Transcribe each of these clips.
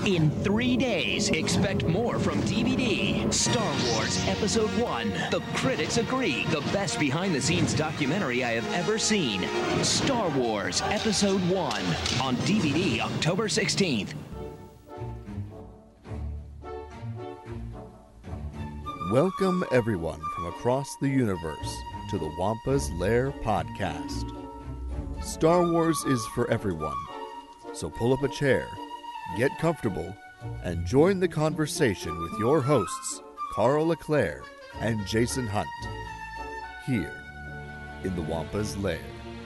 In 3 days, expect more from DVD. Star Wars Episode 1. The critics agree. The best behind-the-scenes documentary I have ever seen. Star Wars Episode 1. On DVD October 16th. Welcome, everyone, from across the universe to the Wampa's Lair podcast. Star Wars is for everyone, so pull up a chair, get comfortable, and join the conversation with your hosts, Carl Leclerc and Jason Hunt, here in the Wampa's Lair.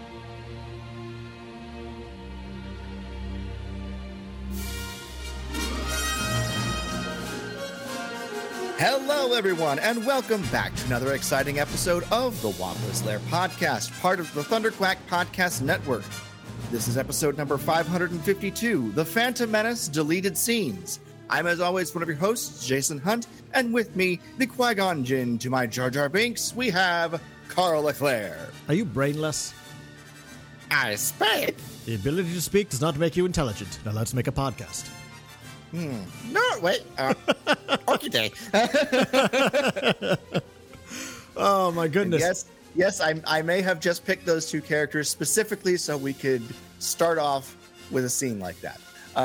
Hello, everyone, and welcome back to another exciting episode of the Wampa's Lair podcast, part of the Thunderquack Podcast Network. This is episode number 552, The Phantom Menace Deleted Scenes. I'm, as always, one of your hosts, Jason Hunt, and with me, the Qui-Gon Jinn to my Jar Jar Binks, we have Carl Leclerc. Are you brainless? I speak. The ability to speak does not make you intelligent. Now let's make a podcast. No, wait. Okay. Oh, my goodness. Yes, I may have just picked those two characters specifically so we could start off with a scene like that.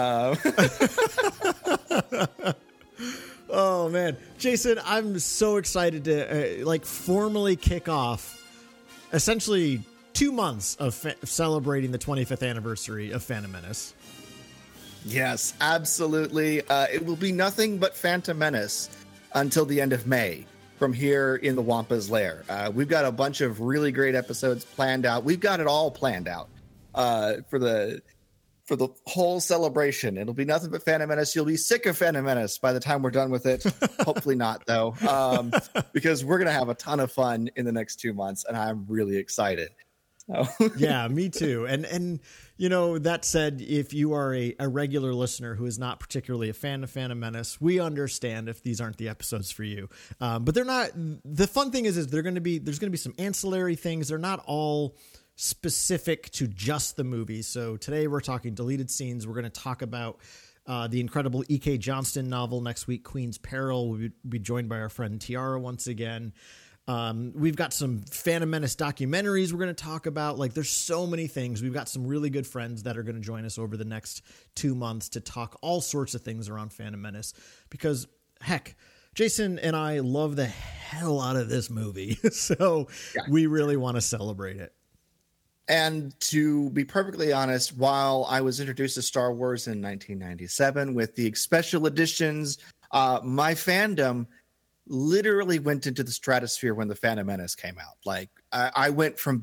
Oh, man. Jason, I'm so excited to formally kick off essentially 2 months of celebrating the 25th anniversary of Phantom Menace. Yes, absolutely. It will be nothing but Phantom Menace until the end of May from here in the Wampa's Lair. We've got a bunch of really great episodes planned out. We've got it all planned out for the whole celebration. It'll be nothing but Phantom Menace. You'll be sick of Phantom Menace by the time we're done with it. Hopefully not, though, because we're going to have a ton of fun in the next 2 months, and I'm really excited. Oh. Yeah, me too. And you know, that said, if you are a regular listener who is not particularly a fan of Phantom Menace, we understand if these aren't the episodes for you. But they're not. The fun thing is there's going to be some ancillary things. They're not all specific to just the movie. So today we're talking deleted scenes. We're going to talk about the incredible E.K. Johnston novel next week, Queen's Peril. We'll be joined by our friend Tiara once again. We've got some Phantom Menace documentaries we're going to talk about. Like, there's so many things. We've got some really good friends that are going to join us over the next 2 months to talk all sorts of things around Phantom Menace because, heck, Jason and I love the hell out of this movie. So we really want to celebrate it. And to be perfectly honest, while I was introduced to Star Wars in 1997 with the special editions, my fandom literally went into the stratosphere when the Phantom Menace came out. Like, I went from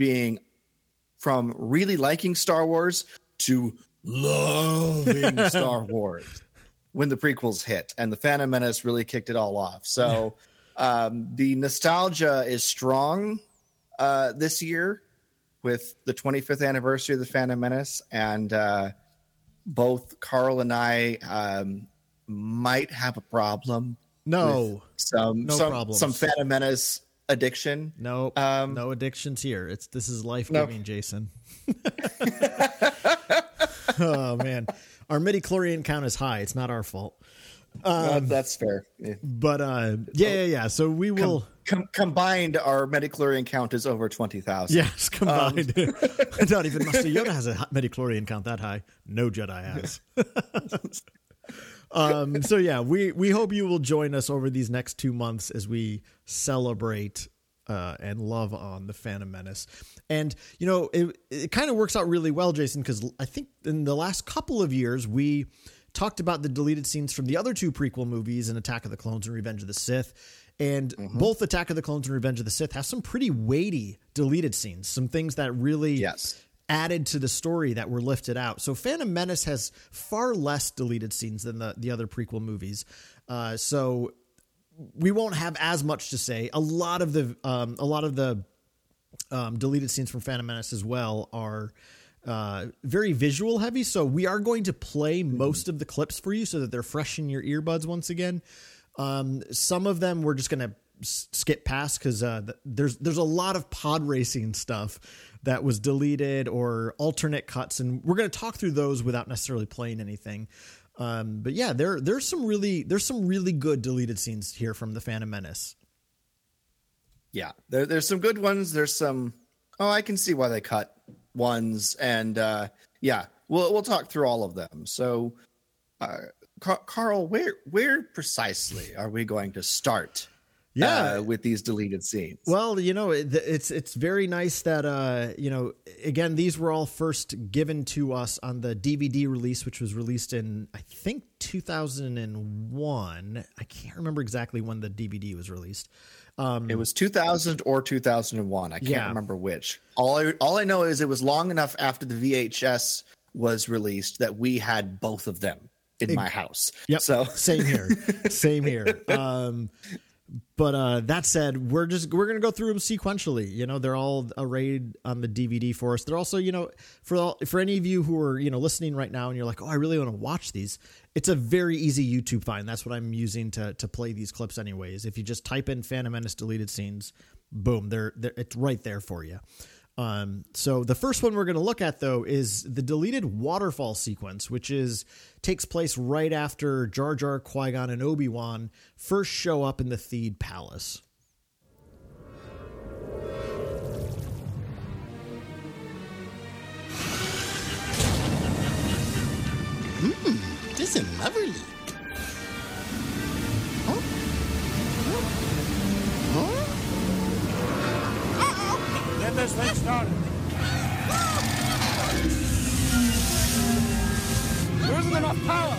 really liking Star Wars to loving Star Wars when the prequels hit, and the Phantom Menace really kicked it all off. So the nostalgia is strong this year with the 25th anniversary of the Phantom Menace, and both Carl and I might have a problem. No problem. Some Phantom Menace addiction. No addictions here. This is life-giving, Jason. Oh man, our midichlorian count is high. It's not our fault. That's fair. Yeah. But yeah. So we will combined. Our midichlorian count is over 20,000. Yes, combined. Not even Master Yoda has a midichlorian count that high. No Jedi has. So yeah, we hope you will join us over these next 2 months as we celebrate and love on the Phantom Menace. And, you know, it kind of works out really well, Jason, because I think in the last couple of years, we talked about the deleted scenes from the other two prequel movies in Attack of the Clones and Revenge of the Sith. And both Attack of the Clones and Revenge of the Sith have some pretty weighty deleted scenes, some things that really added to the story that were lifted out. So Phantom Menace has far less deleted scenes than the other prequel movies. So we won't have as much to say. A lot of the deleted scenes from Phantom Menace as well are very visual heavy. So we are going to play most of the clips for you so that they're fresh in your earbuds once again. Some of them we're just going to skip past because there's a lot of pod racing stuff that was deleted or alternate cuts, and we're going to talk through those without necessarily playing anything. But yeah, there's some really good deleted scenes here from The Phantom Menace. Yeah, there's some good ones. There's some, I can see why they cut ones. And yeah, we'll talk through all of them. So, Carl, where precisely are we going to start? With these deleted scenes. Well, it's very nice that again, these were all first given to us on the DVD release, which was released in, I think, 2001. I can't remember exactly when the DVD was released. It was 2000 or 2001. I can't remember which. All I know is it was long enough after the VHS was released that we had both of them in my house. Yep. So same here. But that said, we're going to go through them sequentially. They're all arrayed on the DVD for us. They're also, for any of you who are, listening right now and you're like, oh, I really want to watch these. It's a very easy YouTube find. That's what I'm using to play these clips anyways. If you just type in Phantom Menace deleted scenes, boom, it's right there for you. So the first one we're going to look at, though, is the deleted waterfall sequence, which takes place right after Jar Jar, Qui-Gon, and Obi-Wan first show up in the Theed Palace. This is lovely. Get this thing started. There isn't enough power.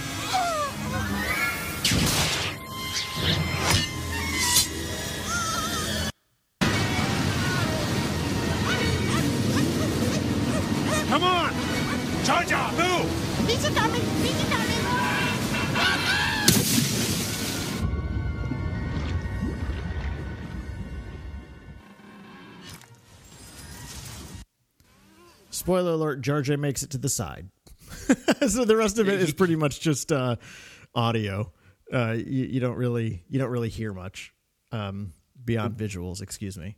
Come on! Jar Jar, move! Pizza coming! Pizza coming! Spoiler alert, Jar Jar makes it to the side. So the rest of it is pretty much just audio. You don't really hear much beyond visuals, excuse me.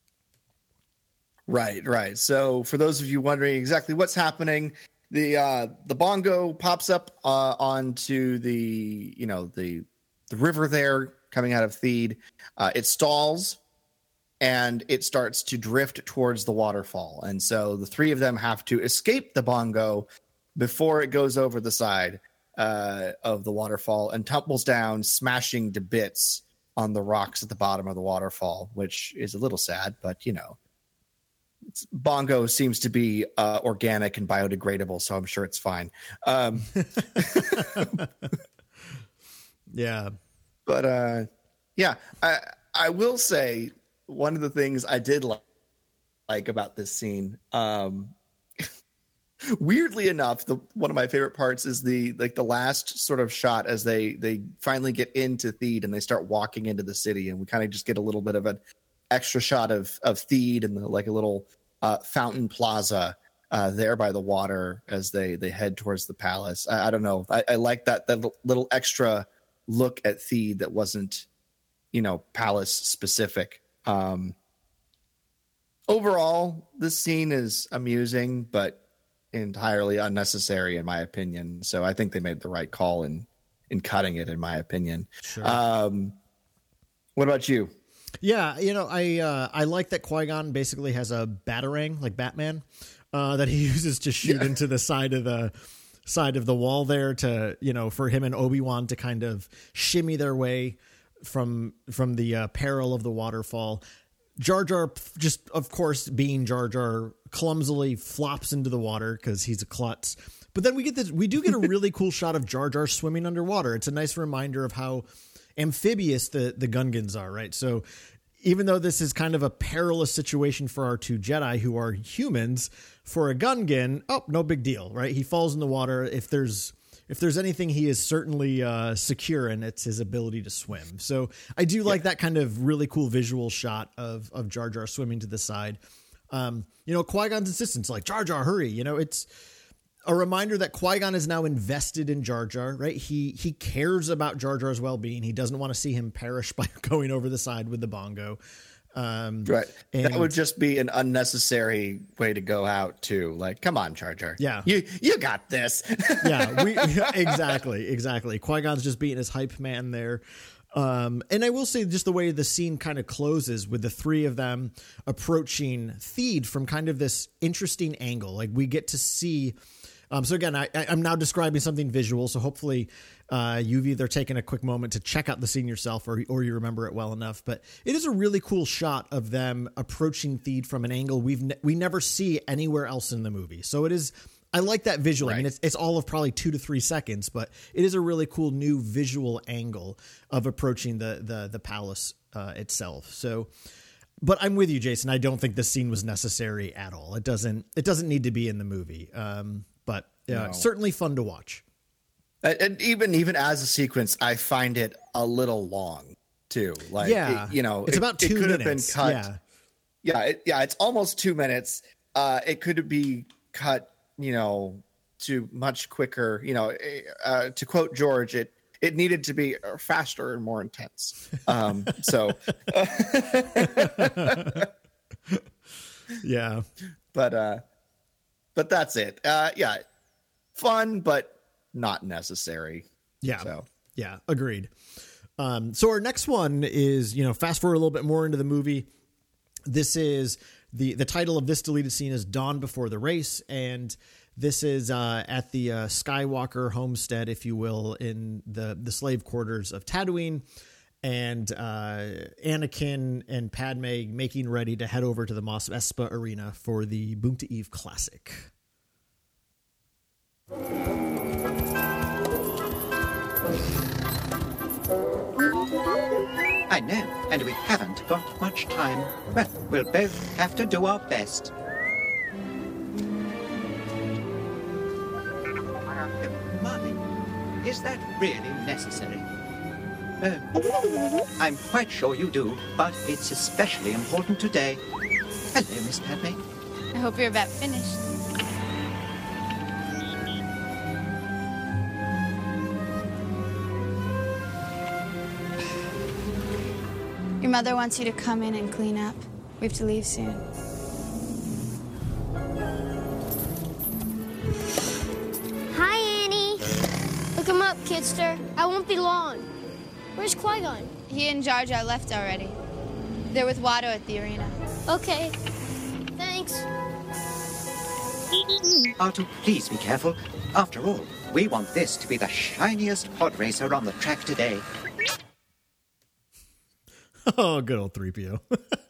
Right. So for those of you wondering exactly what's happening, the bongo pops up onto the river there coming out of Theed. It stalls and it starts to drift towards the waterfall. And so the three of them have to escape the bongo before it goes over the side of the waterfall and tumbles down, smashing to bits on the rocks at the bottom of the waterfall, which is a little sad, but bongo seems to be organic and biodegradable, so I'm sure it's fine. Yeah. But I will say one of the things I did like about this scene, weirdly enough, one of my favorite parts is the last sort of shot as they finally get into Theed and they start walking into the city, and we kind of just get a little bit of an extra shot of Theed and a little fountain plaza there by the water as they head towards the palace. I don't know. I like that little extra look at Theed that wasn't, palace specific. Overall, this scene is amusing, but entirely unnecessary in my opinion. So I think they made the right call in cutting it, in my opinion. Sure. What about you? Yeah, I like that Qui-Gon basically has a batarang like Batman that he uses to shoot into the side of the wall there to, for him and Obi-Wan to kind of shimmy their way from the peril of the waterfall. Jar Jar, just of course being Jar Jar, clumsily flops into the water because he's a klutz. But then we do get a really cool shot of Jar Jar swimming underwater. It's a nice reminder of how amphibious the Gungans are, right? So even though this is kind of a perilous situation for our two Jedi who are humans, for a Gungan, no big deal, right? He falls in the water. If there's anything he is certainly secure in, it's his ability to swim. So I do like that kind of really cool visual shot of Jar Jar swimming to the side. Qui-Gon's insistence, like, Jar Jar, hurry. It's a reminder that Qui-Gon is now invested in Jar Jar, right? He cares about Jar Jar's well-being. He doesn't want to see him perish by going over the side with the bongo. Right. That would just be an unnecessary way to go out too. Like, come on, Jar Jar. Yeah. You got this. Exactly. Qui-Gon's just being his hype man there. And I will say just the way the scene kind of closes with the three of them approaching Theed from kind of this interesting angle. Like we get to see, so again, I'm now describing something visual. So hopefully you've either taken a quick moment to check out the scene yourself or you remember it well enough, but it is a really cool shot of them approaching Theed from an angle we never see anywhere else in the movie. So it is, I like that visual. Right. I mean, it's all of probably 2 to 3 seconds, but it is a really cool new visual angle of approaching the palace itself. So, but I'm with you, Jason. I don't think this scene was necessary at all. It doesn't need to be in the movie. But no. Certainly fun to watch. And even as a sequence, I find it a little long too. Like, it's about 2 minutes. It could have been cut. It's almost 2 minutes. It could be cut, to much quicker, to quote George, it needed to be faster and more intense. Yeah, but that's it. Fun, but not necessary. Yeah. Agreed. So our next one is, fast forward a little bit more into the movie. This is the title of this deleted scene is Dawn Before the Race. And this is at the Skywalker homestead, if you will, in the slave quarters of Tatooine. And Anakin and Padme making ready to head over to the Mos Espa arena for the Boonta Eve Classic. I know, and we haven't got much time. Well, we'll both have to do our best. Mommy, is that really necessary? I'm quite sure you do, but it's especially important today. Hello, Miss Padme. I hope you're about finished. Your mother wants you to come in and clean up. We have to leave soon. Hi, Annie. Look him up, Kidster. I won't be long. Where's Qui-Gon? He and Jar Jar left already. They're with Watto at the arena. Okay. Thanks. Artu, please be careful. After all, we want this to be the shiniest pod racer on the track today. Oh, good old 3PO.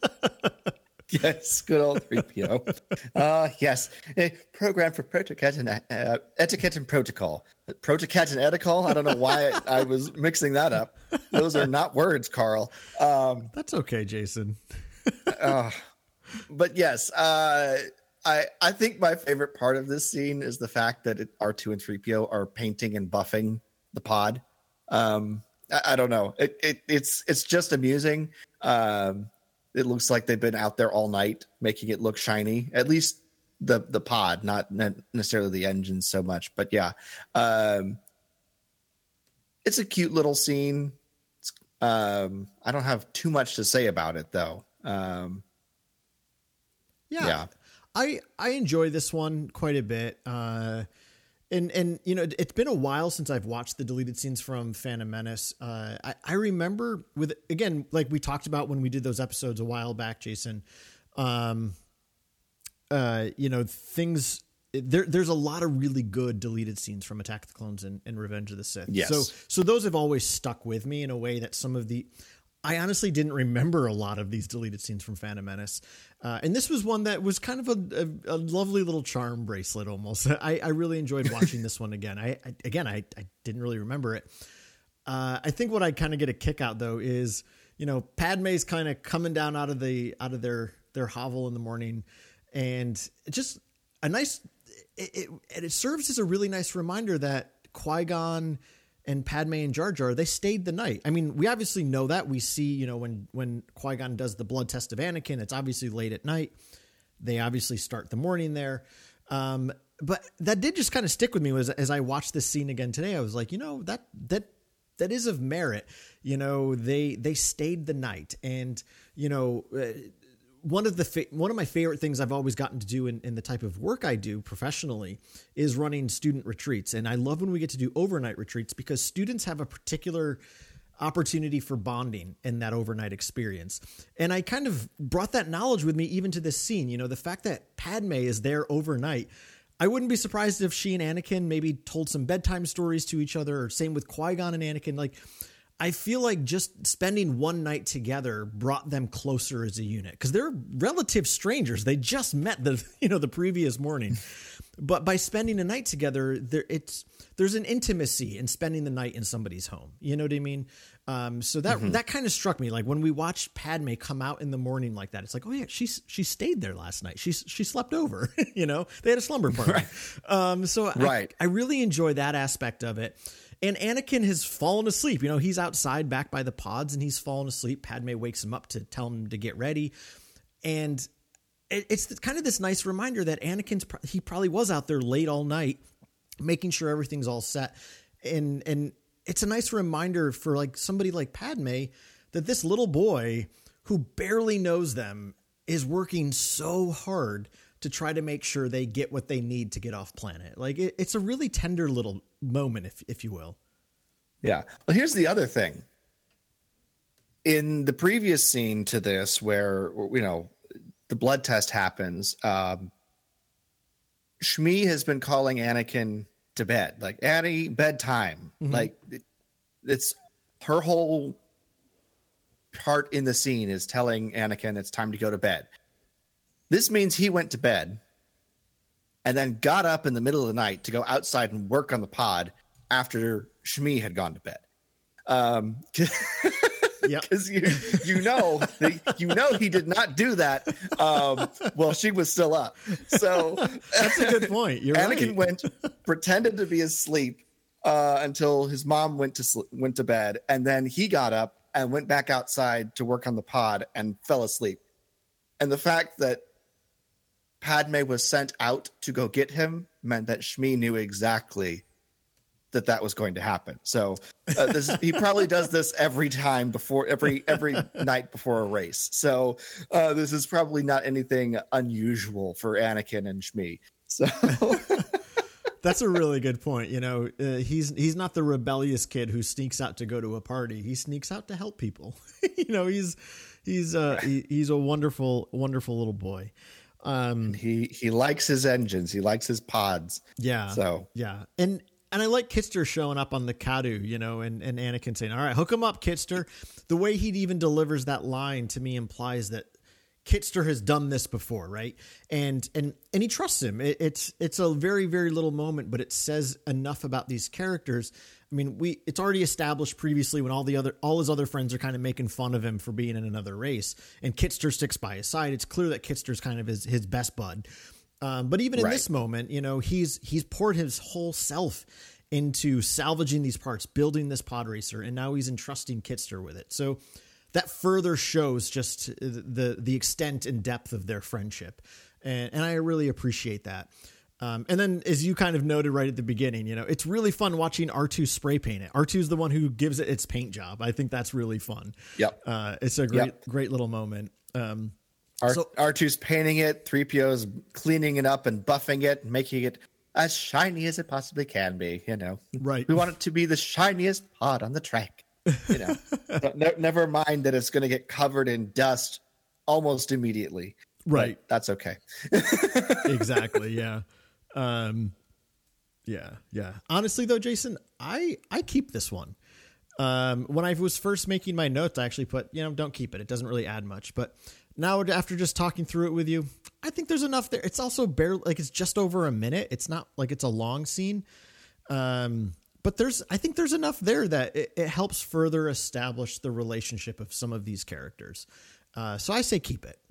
Yes, good old 3PO. Yes, a program for etiquette and protocol. Protocol and etiquette? I don't know why I was mixing that up. Those are not words, Carl. That's okay, Jason. But yes, I think my favorite part of this scene is the fact that R2 and 3PO are painting and buffing the pod. I don't know. It's just amusing. It looks like they've been out there all night making it look shiny. At least the pod, not necessarily the engine so much. But yeah, it's a cute little scene. I don't have too much to say about it though. Yeah. I enjoy this one quite a bit. And it's been a while since I've watched the deleted scenes from Phantom Menace. I remember again, like we talked about when we did those episodes a while back, Jason, things, there's a lot of really good deleted scenes from Attack of the Clones and Revenge of the Sith. Yes. So those have always stuck with me in a way that I honestly didn't remember a lot of these deleted scenes from Phantom Menace. And this was one that was kind of a lovely little charm bracelet almost. I really enjoyed watching this one again. I didn't really remember it. I think what I kind of get a kick out though is, Padme's kind of coming down out of their hovel in the morning, and just a nice, it serves as a really nice reminder that Qui-Gon and Padme and Jar Jar, they stayed the night. I mean, we obviously know that. We see, when Qui-Gon does the blood test of Anakin, it's obviously late at night. They obviously start the morning there. But that did just kind of stick with me as I watched this scene again today. I was like, that of merit. You know, they stayed the night, and you know, one of my favorite things I've always gotten to do in the type of work I do professionally is running student retreats. And I love when we get to do overnight retreats because students have a particular opportunity for bonding in that overnight experience. And I kind of brought that knowledge with me even to this scene. You know, the fact that Padme is there overnight, I wouldn't be surprised if she and Anakin maybe told some bedtime stories to each other, or same with Qui-Gon and Anakin. Like, I feel like just spending one night together brought them closer as a unit, because they're relative strangers. They just met the previous morning, but by spending a night together, there's an intimacy in spending the night in somebody's home. You know what I mean? So that kind of struck me. Like when we watched Padme come out in the morning like that, it's like, oh yeah, she stayed there last night. She slept over. You know, they had a slumber party. Right. I really enjoy that aspect of it. And Anakin has fallen asleep. You know, he's outside back by the pods and he's fallen asleep. Padme wakes him up to tell him to get ready. And it's kind of this nice reminder that he probably was out there late all night, making sure everything's all set. And it's a nice reminder for like somebody like Padme that this little boy who barely knows them is working so hard to try to make sure they get what they need to get off planet. Like it's a really tender little moment, if you will. Yeah. Well, here's the other thing. In the previous scene to this, where, you know, the blood test happens, Shmi has been calling Anakin to bed, like, Annie, bedtime. Mm-hmm. Like it's her whole part in the scene is telling Anakin it's time to go to bed. This means he went to bed and then got up in the middle of the night to go outside and work on the pod after Shmi had gone to bed. Because you know he did not do that while she was still up. So that's a good point. You're Anakin pretended to be asleep until his mom went to bed, and then he got up and went back outside to work on the pod and fell asleep. And the fact that Padme was sent out to go get him meant that Shmi knew exactly that was going to happen. So he probably does this every time every night before a race. So this is probably not anything unusual for Anakin and Shmi. So that's a really good point. You know, he's not the rebellious kid who sneaks out to go to a party. He sneaks out to help people. You know, he's a wonderful, wonderful little boy. He likes his engines. He likes his pods. Yeah. So yeah. And I like Kitster showing up on the Kadu, you know, and Anakin saying, all right, hook him up, Kitster. The way he even delivers that line to me implies that Kitster has done this before, right? And he trusts him. It's a very, very little moment, but it says enough about these characters. I mean, it's already established previously when all his other friends are kind of making fun of him for being in another race, and Kitster sticks by his side. It's clear that Kitster's kind of his best bud. But even in this moment, you know, he's poured his whole self into salvaging these parts, building this pod racer, and now he's entrusting Kitster with it. So that further shows just the extent and depth of their friendship. And I really appreciate that. And then, as you kind of noted right at the beginning, you know, it's really fun watching R2 spray paint it. R2's the one who gives it its paint job. I think that's really fun. Yep. It's a great little moment. R2's painting it, 3PO's cleaning it up and buffing it and making it as shiny as it possibly can be, you know. Right. We want it to be the shiniest pod on the track, you know. Never mind that it's going to get covered in dust almost immediately. Right. But that's okay. Exactly, yeah. Yeah. Honestly, though, Jason, I keep this one. When I was first making my notes, I actually put, you know, don't keep it. It doesn't really add much. But now, after just talking through it with you, I think there's enough there. It's also barely, like, it's just over a minute. It's not like it's a long scene. But I think there's enough there that it helps further establish the relationship of some of these characters. So I say keep it.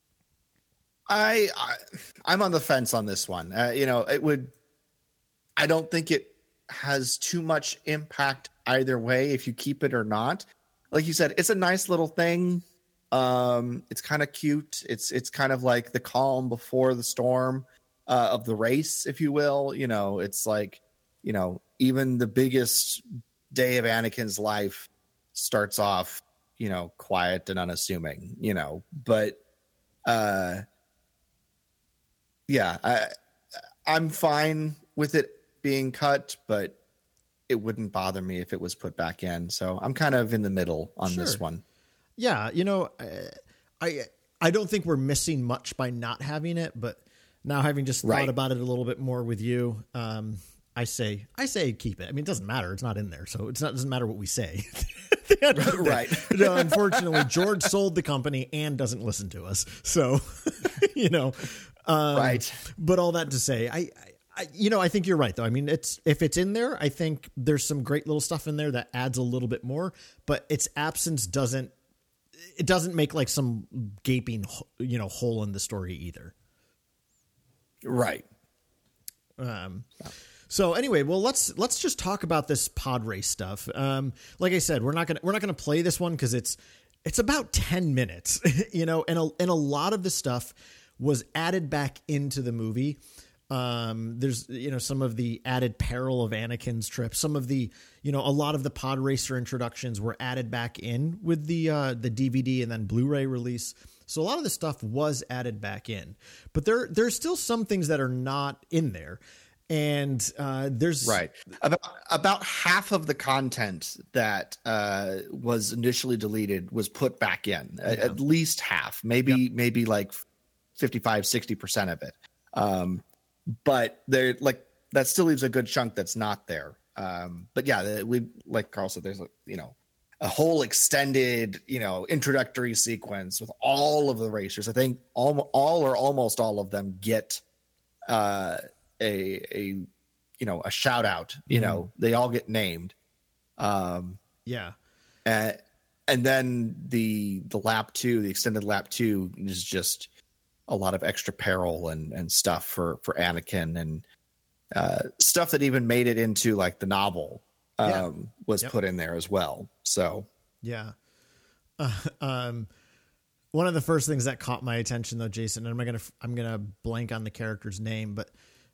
I'm on the fence on this one. You know, I don't think it has too much impact either way if you keep it or not. Like you said, it's a nice little thing. It's kind of cute. It's kind of like the calm before the storm of the race, if you will. You know, it's like, you know, even the biggest day of Anakin's life starts off, quiet and unassuming, but I'm fine with it being cut, but it wouldn't bother me if it was put back in. So I'm kind of in the middle on this one. Yeah. I don't think we're missing much by not having it, but now having just thought about it a little bit more with you, I say keep it. I mean, it doesn't matter. It's not in there. So it doesn't matter what we say. Right. Unfortunately, George sold the company and doesn't listen to us. So, right. But all that to say, I think you're right, though. I mean, if it's in there, I think there's some great little stuff in there that adds a little bit more, but its absence doesn't make like some gaping, hole in the story either. Right. So anyway, well, let's just talk about this pod race stuff. Like I said, we're not gonna play this one because it's about 10 minutes, and a lot of the stuff was added back into the movie. There's, some of the added peril of Anakin's trip, some of the, a lot of the pod racer introductions were added back in with the DVD and then Blu-ray release. So a lot of the stuff was added back in, but there's still some things that are not in there. And there's about half of the content that was initially deleted was put back in, at least half, maybe like 55-60% of it. But they're like, that still leaves a good chunk that's not there. But yeah, we, like Carl said, there's a whole extended, introductory sequence with all of the racers. I think all or almost all of them get a shout out. They all get named. And then the lap 2, the extended lap 2 is just a lot of extra peril and stuff for Anakin, and stuff that even made it into like the novel was put in there as well. So one of the first things that caught my attention though, Jason, and I'm gonna blank on the character's name, but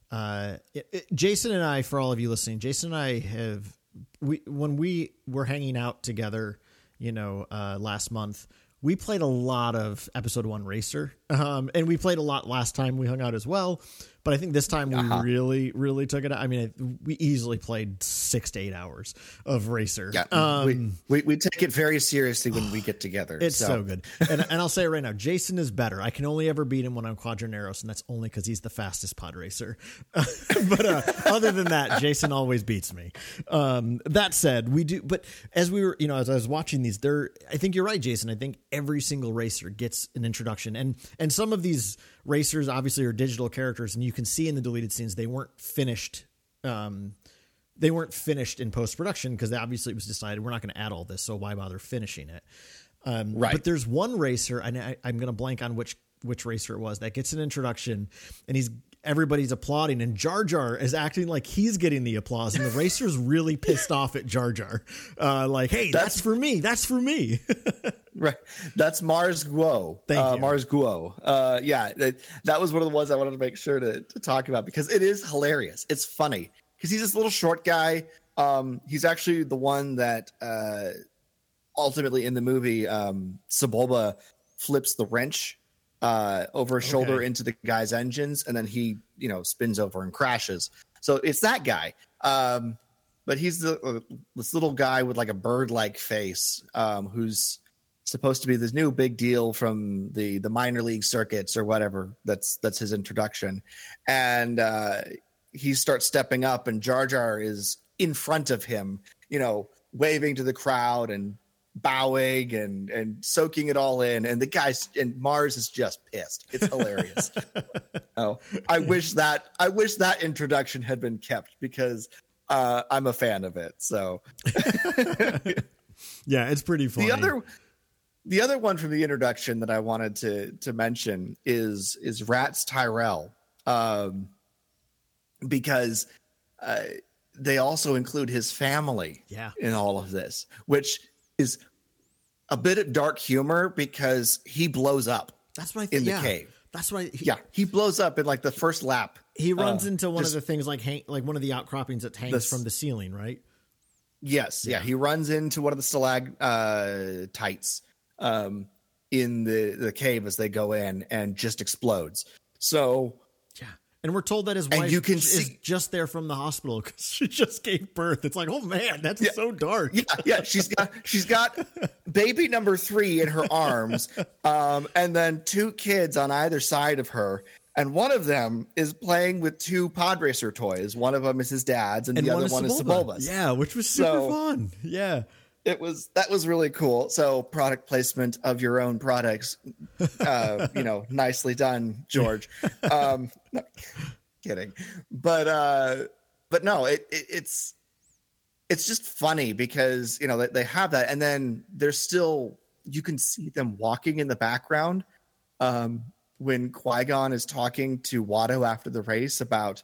Jason and I, for all of you listening, Jason and I when we were hanging out together, last month, we played a lot of episode 1 Racer, and we played a lot last time we hung out as well. But I think this time we really, really took it. I mean, we easily played 6 to 8 hours of Racer. Yeah, we take it very seriously when we get together. It's so good. And I'll say it right now, Jason is better. I can only ever beat him when I'm Quadraneros, and that's only because he's the fastest pod racer. But other than that, Jason always beats me. That said, we do. But as we were, as I was watching these, I think you're right, Jason. I think every single racer gets an introduction, and some of these racers obviously are digital characters, and you can see in the deleted scenes they weren't finished. They weren't finished in post-production because obviously it was decided we're not going to add all this, so why bother finishing it? But there's one racer, and I'm going to blank on which racer it was, that gets an introduction, and everybody's applauding, and Jar Jar is acting like he's getting the applause, and the racer's really pissed off at Jar Jar. Like, hey, that's for me. That's for me. Right. That's Mars Guo. Thank you. Mars Guo. That was one of the ones I wanted to make sure to talk about because it is hilarious. It's funny because he's this little short guy. He's actually the one that ultimately in the movie, Sebulba flips the wrench over his shoulder into the guy's engines, and then he, spins over and crashes. So it's that guy. But he's this little guy with like a bird-like face, who's supposed to be this new big deal from the minor league circuits or whatever. That's his introduction. And he starts stepping up, and Jar Jar is in front of him, waving to the crowd and bowing and soaking it all in, and the guys and Mars is just pissed. It's hilarious. I wish that introduction had been kept because I'm a fan of it. So yeah, it's pretty funny. The other one from the introduction that I wanted to mention is Rats Tyrell, because they also include his family in all of this, which is a bit of dark humor because he blows up. That's what in the cave. That's why. He blows up in like the first lap. He runs into one of the things like one of the outcroppings that hangs from the ceiling, right? Yes, yeah. He runs into one of the stalactites in the cave as they go in and just explodes. So yeah. And we're told that his wife you can is just there from the hospital because she just gave birth. It's like, oh man, that's so dark. Yeah. She's got baby number 3 in her arms, and then 2 kids on either side of her. And one of them is playing with 2 pod racer toys. One of them is his dad's, and the other one is Sebulba's. Yeah, which was super fun. Yeah. That was really cool. So product placement of your own products, nicely done, George. No, kidding, but no, it's just funny because they have that, and then there's still, you can see them walking in the background when Qui-Gon is talking to Watto after the race about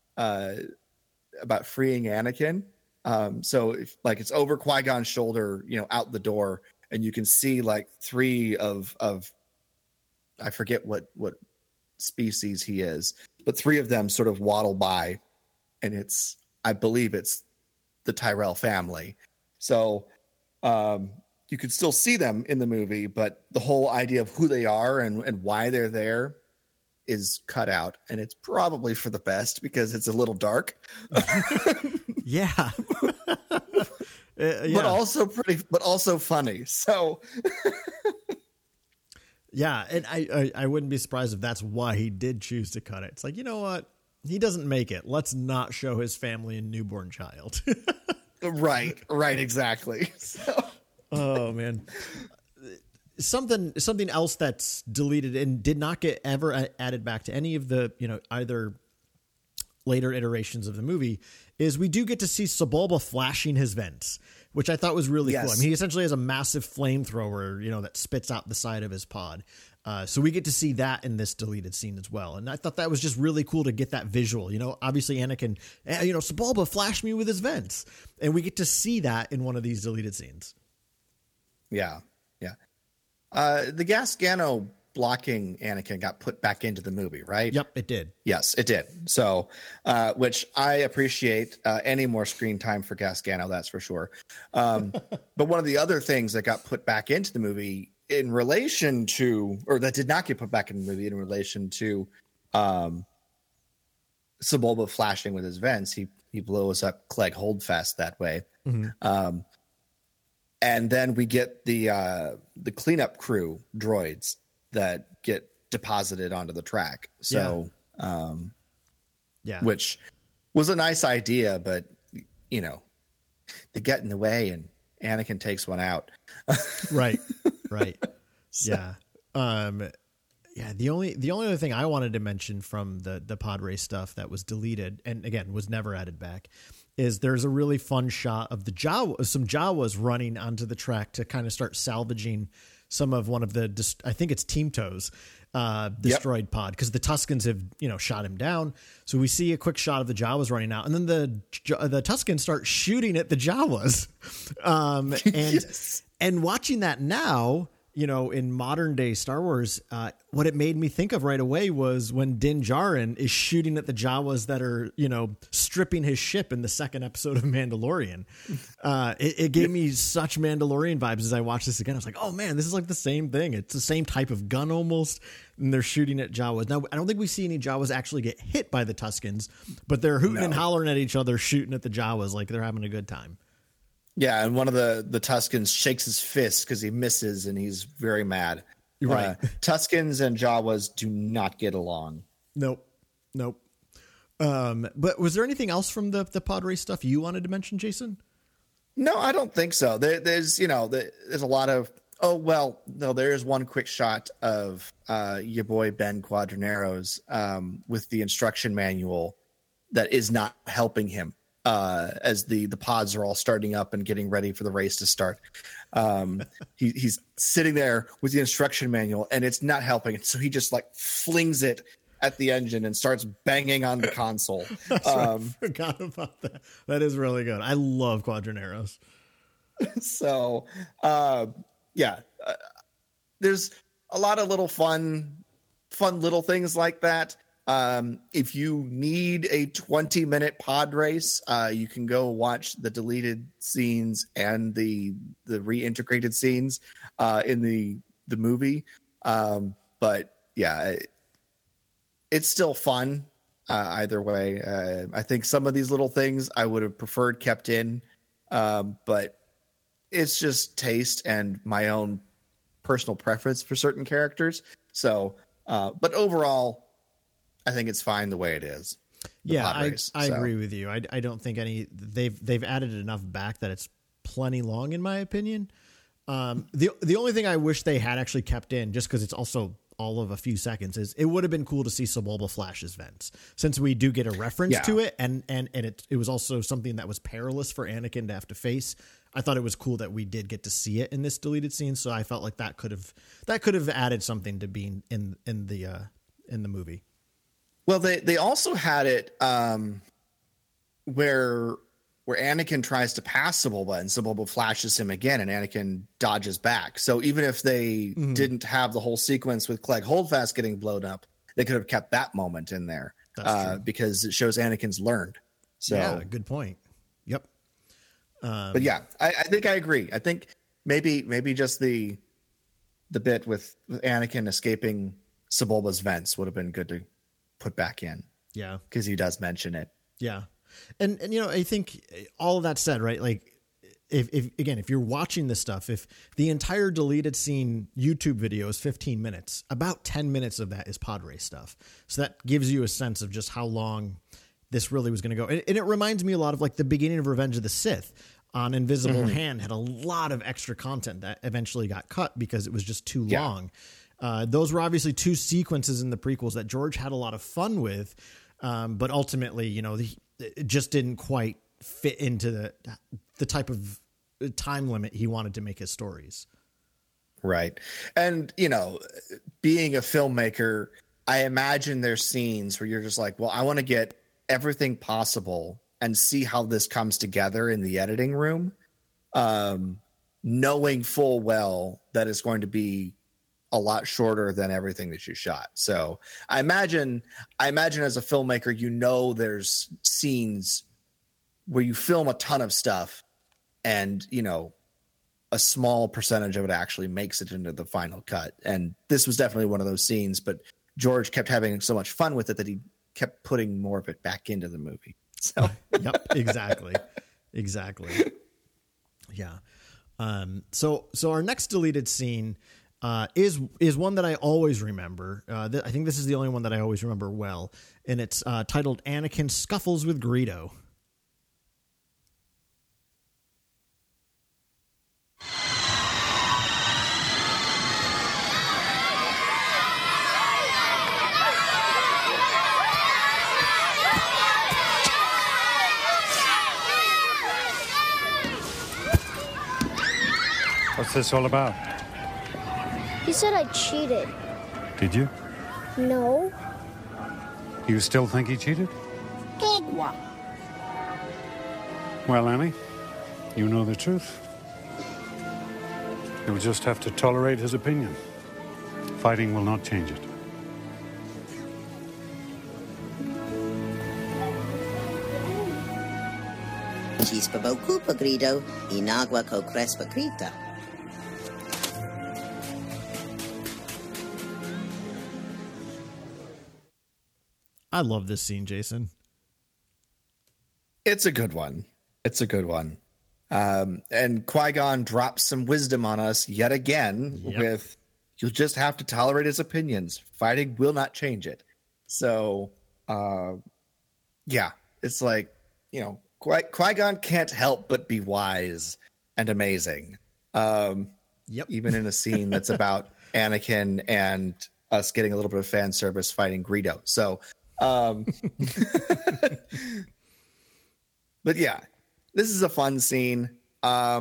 freeing Anakin. So it's over Qui-Gon's shoulder, out the door, and you can see 3 of I forget what species he is, but 3 of them sort of waddle by, and I believe it's the Tyrell family. So you can still see them in the movie, but the whole idea of who they are and why they're there is cut out, and it's probably for the best because it's a little dark. Yeah. But also funny. So yeah, and I wouldn't be surprised if that's why he did choose to cut it. It's like, you know what? He doesn't make it. Let's not show his family and newborn child. Right, exactly. So. Oh man. Something else that's deleted and did not get ever added back to any of the, either later iterations of the movie is we do get to see Sebulba flashing his vents, which I thought was really cool. I mean, he essentially has a massive flamethrower, that spits out the side of his pod. So we get to see that in this deleted scene as well. And I thought that was just really cool to get that visual, obviously Anakin, Sebulba flashed me with his vents, and we get to see that in one of these deleted scenes. Yeah. The Gasgano blocking Anakin got put back into the movie, right? Yep, it did. Yes, it did. So, which I appreciate any more screen time for Gasgano, that's for sure. But one of the other things that got put back into the movie in relation to, or that did not get put back in the movie in relation to Sebulba flashing with his vents, he blows up Clegg Holdfast that way. Mm-hmm. And then we get the cleanup crew droids that get deposited onto the track. So, which was a nice idea, but they get in the way and Anakin takes one out. Right. So. Yeah. The only other thing I wanted to mention from the pod race stuff that was deleted and again was never added back is there's a really fun shot of some Jawas running onto the track to kind of start salvaging some of one of the, I think it's Team Toes, destroyed pod, because the Tuskens have, shot him down. So we see a quick shot of the Jawas running out, and then the Tuskens start shooting at the Jawas. And watching that now, in modern day Star Wars, what it made me think of right away was when Din Djarin is shooting at the Jawas that are, stripping his ship in the second episode of Mandalorian. It gave me such Mandalorian vibes as I watched this again. I was like, oh man, this is like the same thing. It's the same type of gun almost. And they're shooting at Jawas. Now, I don't think we see any Jawas actually get hit by the Tuskens, but they're hooting and hollering at each other, shooting at the Jawas like they're having a good time. Yeah, and one of the Tuskens shakes his fist because he misses, and he's very mad. Right. Tuskens and Jawas do not get along. Nope. But was there anything else from the pod race stuff you wanted to mention, Jason? No, I don't think so. There's a lot of, there is one quick shot of your boy Ben Quadraneros with the instruction manual that is not helping him. As the pods are all starting up and getting ready for the race to start. He's sitting there with the instruction manual and it's not helping. So he just flings it at the engine and starts banging on the console. I forgot about that. That is really good. I love Quadraneros. So, there's a lot of little fun little things like that. If you need a 20-minute pod race, you can go watch the deleted scenes and the reintegrated scenes in the movie. But yeah, it's still fun either way. I think some of these little things I would have preferred kept in, but it's just taste and my own personal preference for certain characters. So, but overall, I think it's fine the way it is. Yeah, I agree with you. I don't think they've added enough back that it's plenty long in my opinion. The only thing I wish they had actually kept in, just because it's also all of a few seconds, is it would have been cool to see Sebulba Flash's vents, since we do get a reference to it, and it was also something that was perilous for Anakin to have to face. I thought it was cool that we did get to see it in this deleted scene, so I felt like that could have added something to being in the movie. Well, they also had it where Anakin tries to pass Sebulba and Sebulba flashes him again and Anakin dodges back. So even if they didn't have the whole sequence with Clegg Holdfast getting blown up, they could have kept that moment in there because it shows Anakin's learned. So yeah, good point. Yep. But yeah, I think I agree. I think maybe just the bit with Anakin escaping Sebulba's vents would have been good to put back in. Yeah. Because he does mention it. Yeah. And I think all of that said, right? Like if you're watching this stuff, if the entire deleted scene YouTube video is 15 minutes, about 10 minutes of that is pod race stuff. So that gives you a sense of just how long this really was going to go. And it reminds me a lot of like the beginning of Revenge of the Sith on Invisible Hand had a lot of extra content that eventually got cut because it was just too long. Those were obviously two sequences in the prequels that George had a lot of fun with. But ultimately, it just didn't quite fit into the type of time limit he wanted to make his stories. Right. And, being a filmmaker, I imagine there's scenes where you're just like, well, I want to get everything possible and see how this comes together in the editing room, knowing full well that it's going to be a lot shorter than everything that you shot. So I imagine as a filmmaker, there's scenes where you film a ton of stuff and, a small percentage of it actually makes it into the final cut. And this was definitely one of those scenes, but George kept having so much fun with it that he kept putting more of it back into the movie. So yep, exactly. Yeah. So our next deleted scene is one that I always remember. I think this is the only one that I always remember well, and it's titled Anakin Scuffles with Greedo. What's this all about? He said I cheated. Did you? No. You still think he cheated? Well, Well, Annie, you know the truth. You'll just have to tolerate his opinion. Fighting will not change it. Chispa Bocupa Greedo, Inagua Co Crespa Crita. I love this scene, Jason. It's a good one. And Qui-Gon drops some wisdom on us yet again with, you'll just have to tolerate his opinions. Fighting will not change it. So, it's like, Qui-Gon can't help but be wise and amazing. Even in a scene that's about Anakin and us getting a little bit of fan service fighting Greedo. So, but yeah, this is a fun scene. I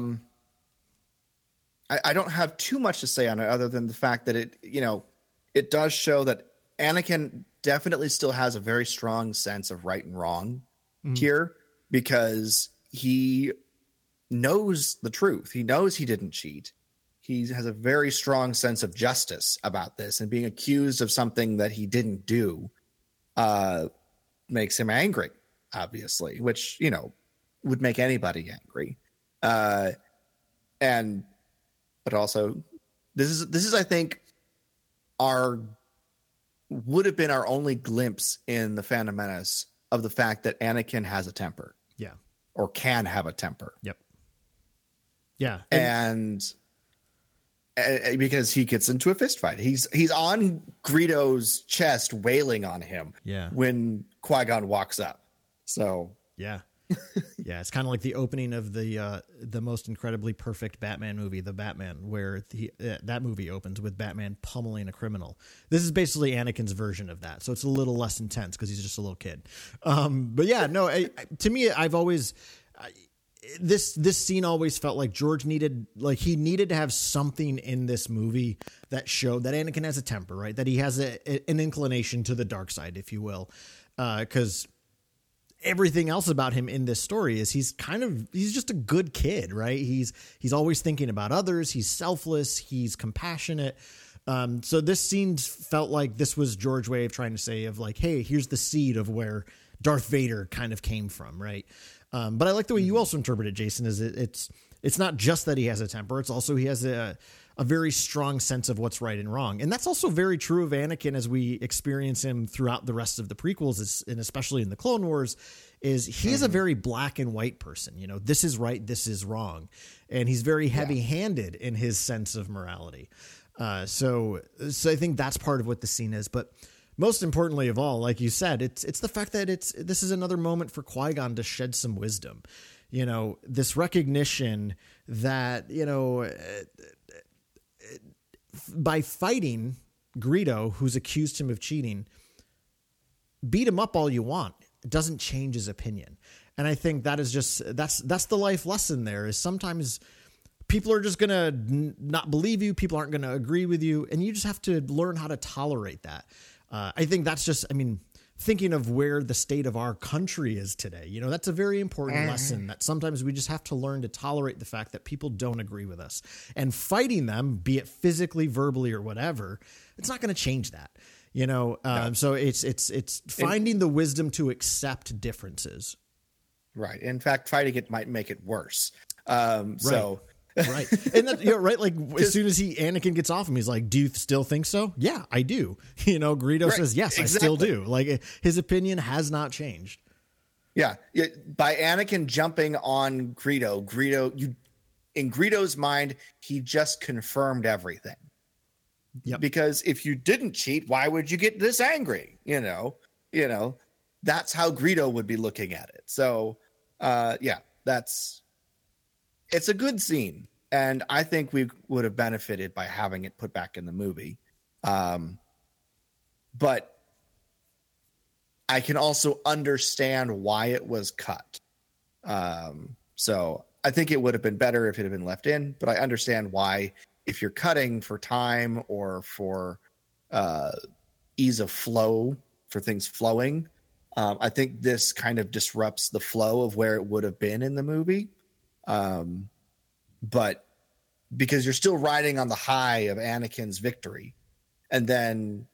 don't have too much to say on it other than the fact that it does show that Anakin definitely still has a very strong sense of right and wrong here, because he knows the truth. He knows he didn't cheat. He has a very strong sense of justice about this, and being accused of something that he didn't do makes him angry, obviously, which, would make anybody angry. But also this is, I think, would have been our only glimpse in The Phantom Menace of the fact that Anakin has a temper. Yeah. Or can have a temper. Yep. Yeah. And because he gets into a fist fight. He's on Greedo's chest wailing on him when Qui-Gon walks up. So yeah. Yeah, it's kind of like the opening of the most incredibly perfect Batman movie, The Batman, where that movie opens with Batman pummeling a criminal. This is basically Anakin's version of that, so it's a little less intense because he's just a little kid. But yeah, no, to me, I've always this scene always felt like George needed to have something in this movie that showed that Anakin has a temper, right? That he has an inclination to the dark side, if you will, because everything else about him in this story is he's just a good kid, right? He's always thinking about others. He's selfless. He's compassionate. So this scene felt like this was George's way of trying to say of like, hey, here's the seed of where Darth Vader kind of came from, right? But I like the way you also interpret it, Jason, is it's not just that he has a temper. It's also he has a very strong sense of what's right and wrong. And that's also very true of Anakin as we experience him throughout the rest of the prequels, and especially in the Clone Wars, is he is a very black and white person. This is right, this is wrong. And he's very heavy-handed in his sense of morality. So I think that's part of what the scene is. But most importantly of all, like you said, it's the fact that this is another moment for Qui-Gon to shed some wisdom. This recognition that, by fighting Greedo, who's accused him of cheating, beat him up all you want. It doesn't change his opinion. And I think that is that's the life lesson there, is sometimes people are just going to not believe you. People aren't going to agree with you. And you just have to learn how to tolerate that. I think that's just, thinking of where the state of our country is today, that's a very important lesson, that sometimes we just have to learn to tolerate the fact that people don't agree with us, and fighting them, be it physically, verbally, or whatever, it's not going to change that, No. So it's finding the wisdom to accept differences. Right. In fact, fighting it might make it worse. Right. And that, right. Like as soon as Anakin gets off him, he's like, do you still think so? Yeah, I do. Greedo says, yes, exactly. I still do. Like his opinion has not changed. Yeah. By Anakin jumping on Greedo, in Greedo's mind, he just confirmed everything. Yep. Because if you didn't cheat, why would you get this angry? That's how Greedo would be looking at it. So, it's a good scene, and I think we would have benefited by having it put back in the movie. But I can also understand why it was cut. So I think it would have been better if it had been left in, but I understand why, if you're cutting for time or for ease of flow, for things flowing, I think this kind of disrupts the flow of where it would have been in the movie. But because you're still riding on the high of Anakin's victory, and then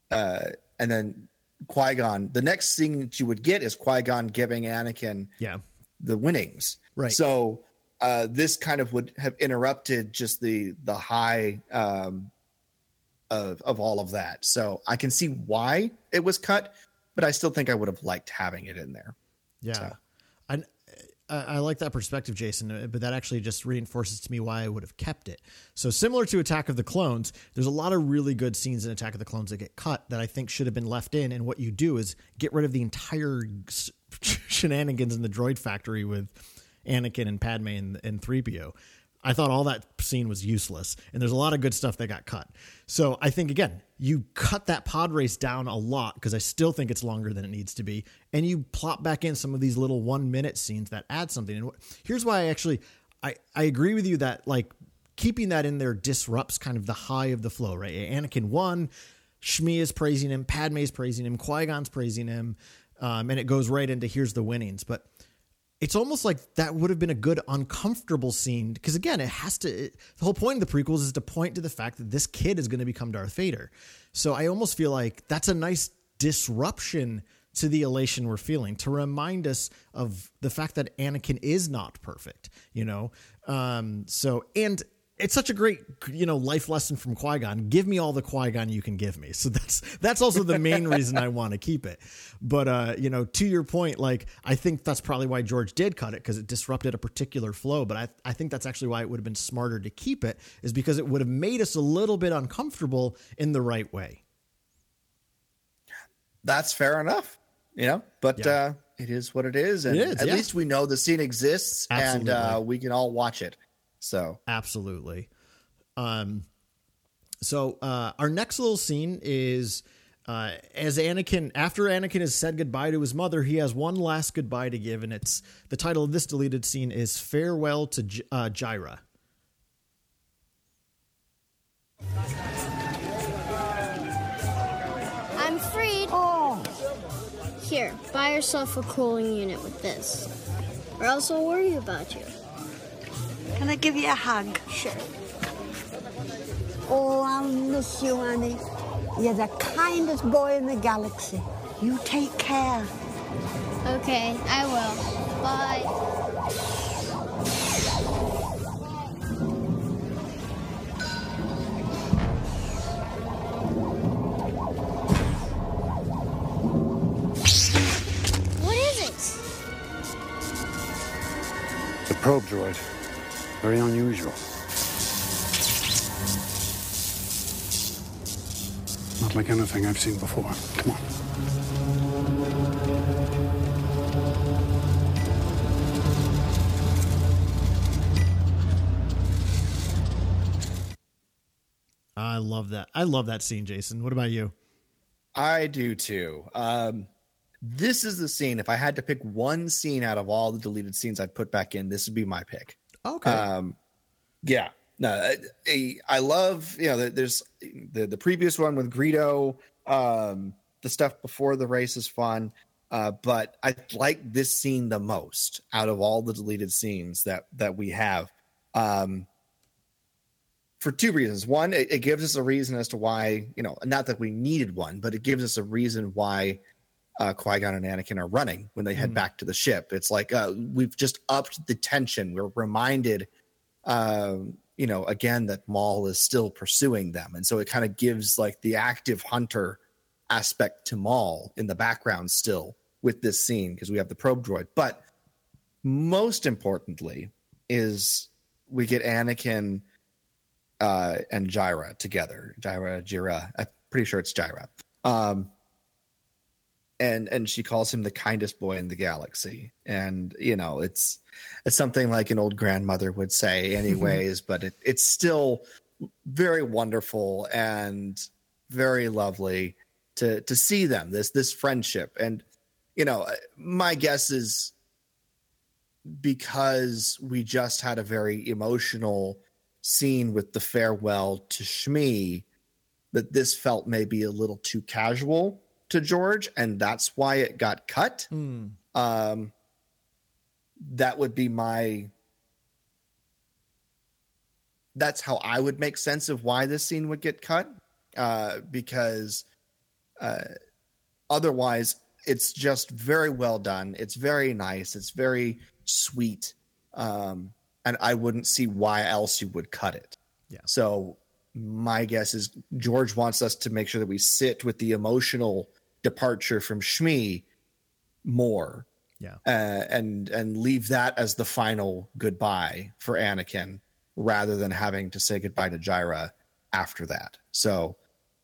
Qui-Gon, the next thing that you would get is Qui-Gon giving Anakin the winnings. Right. So this kind of would have interrupted just the high of all of that. So I can see why it was cut, but I still think I would have liked having it in there. Yeah. So. I like that perspective, Jason, but that actually just reinforces to me why I would have kept it. So similar to Attack of the Clones, there's a lot of really good scenes in Attack of the Clones that get cut that I think should have been left in. And what you do is get rid of the entire shenanigans in the droid factory with Anakin and Padme and 3PO. I thought all that scene was useless, and there's a lot of good stuff that got cut. So I think, again, you cut that pod race down a lot, because I still think it's longer than it needs to be, and you plop back in some of these little 1-minute scenes that add something. And here's why I agree with you that like keeping that in there disrupts kind of the high of the flow, right? Anakin won, Shmi is praising him, Padme is praising him, Qui-Gon's praising him, and it goes right into here's the winnings. But it's almost like that would have been a good uncomfortable scene, because again, the whole point of the prequels is to point to the fact that this kid is going to become Darth Vader. So I almost feel like that's a nice disruption to the elation we're feeling, to remind us of the fact that Anakin is not perfect, and it's such a great, life lesson from Qui-Gon. Give me all the Qui-Gon you can give me. So that's also the main reason I want to keep it. But, to your point, like, I think that's probably why George did cut it, because it disrupted a particular flow. But I think that's actually why it would have been smarter to keep it, is because it would have made us a little bit uncomfortable in the right way. That's fair enough, but it is what it is. And at least we know the scene exists. Absolutely. And we can all watch it. So absolutely. So our next little scene is as Anakin, after Anakin has said goodbye to his mother, he has one last goodbye to give, and it's the title of this deleted scene is Farewell to Jyra. I'm freed. Oh. Here, buy yourself a cooling unit with this, or else I'll worry about you. Can I give you a hug? Sure. Oh, I'll miss you, Annie. You're the kindest boy in the galaxy. You take care. Okay, I will. Bye. What is it? The probe droid. Very unusual. Not like anything I've seen before. Come on. I love that. I love that scene, Jason. What about you? I do too. This is the scene. If I had to pick one scene out of all the deleted scenes I'd put back in, this would be my pick. Okay. Yeah. No, I love, there's the previous one with Greedo. The stuff before the race is fun. But I like this scene the most out of all the deleted scenes that we have. For two reasons. One, it gives us a reason as to why, not that we needed one, but it gives us a reason why Qui-Gon and Anakin are running when they head back to the ship. It's like we've just upped the tension. We're reminded, again, that Maul is still pursuing them. And so it kind of gives like the active hunter aspect to Maul in the background still with this scene, because we have the probe droid. But most importantly is we get Anakin and Jyra together. Jyra. I'm pretty sure it's Jyra. And she calls him the kindest boy in the galaxy. And, it's something like an old grandmother would say anyways, but it's still very wonderful and very lovely to see them, this friendship. And, my guess is because we just had a very emotional scene with the farewell to Shmi, that this felt maybe a little too casual to George, and that's why it got cut. That would be that's how I would make sense of why this scene would get cut, because otherwise it's just very well done. It's very nice. It's very sweet. And I wouldn't see why else you would cut it. Yeah. So my guess is George wants us to make sure that we sit with the emotional departure from Shmi more. Yeah. And leave that as the final goodbye for Anakin, rather than having to say goodbye to Jyra after that. So,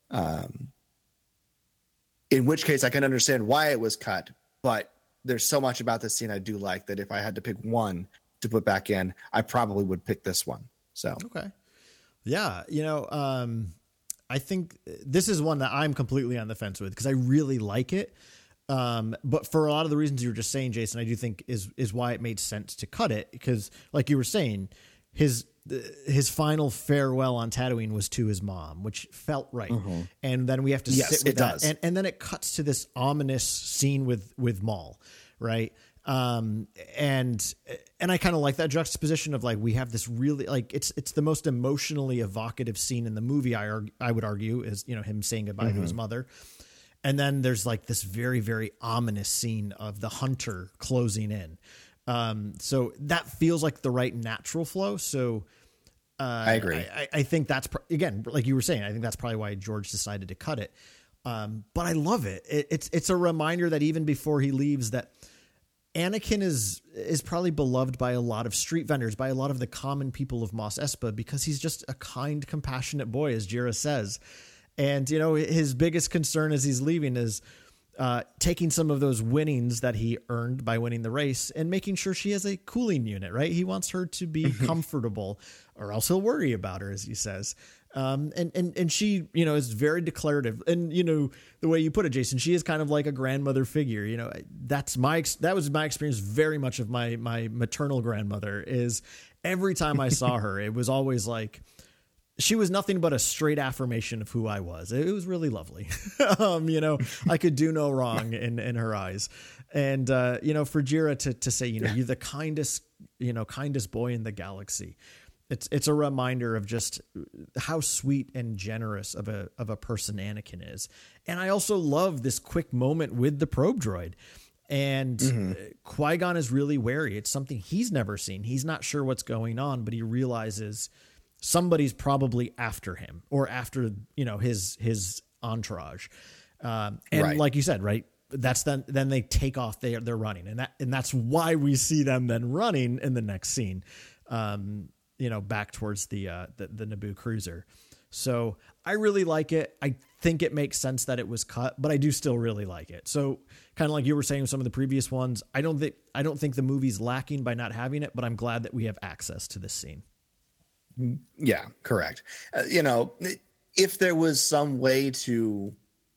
in which case I can understand why it was cut, but there's so much about this scene I do like that if I had to pick one to put back in, I probably would pick this one. So, okay. Yeah. I think this is one that I'm completely on the fence with, because I really like it. But for a lot of the reasons you were just saying, Jason, I do think is why it made sense to cut it. Because like you were saying, his final farewell on Tatooine was to his mom, which felt right. Mm-hmm. And then we have to sit with that. And then it cuts to this ominous scene with Maul. Right. And I kind of like that juxtaposition of like, we have this really like, it's the most emotionally evocative scene in the movie. I would argue is, him saying goodbye to his mother. And then there's like this very, very ominous scene of the hunter closing in. So that feels like the right natural flow. So I agree. I think that's, again, like you were saying, I think that's probably why George decided to cut it. But I love it. It's a reminder that even before he leaves, that Anakin is probably beloved by a lot of street vendors, by a lot of the common people of Mos Espa, because he's just a kind, compassionate boy, as Jira says. And, you know, his biggest concern as he's leaving is taking some of those winnings that he earned by winning the race and making sure she has a cooling unit, right? He wants her to be comfortable, or else he'll worry about her, as he says. And she, you know, is very declarative. And, you know, the way you put it, Jason, she is kind of like a grandmother figure. You know, that was my experience very much of my maternal grandmother. Is every time I saw her, it was always like, she was nothing but a straight affirmation of who I was. It was really lovely. You know, I could do no wrong in her eyes. And, you know, for Jira to say, you know, you're the kindest boy in the galaxy. It's a reminder of just how sweet and generous of a person Anakin is. And I also love this quick moment with the probe droid. And Qui-Gon is really wary. It's something he's never seen. He's not sure what's going on, but he realizes somebody's probably after him, or after, you know, his entourage. And right. Like you said, right, that's then they take off. They're running, and that's why we see them then running in the next scene. You know, back towards the Naboo cruiser. So I really like it. I think it makes sense that it was cut, but I do still really like it. So kind of like you were saying with some of the previous ones, I don't think the movie's lacking by not having it, but I'm glad that we have access to this scene. Yeah, correct. You know, if there was some way to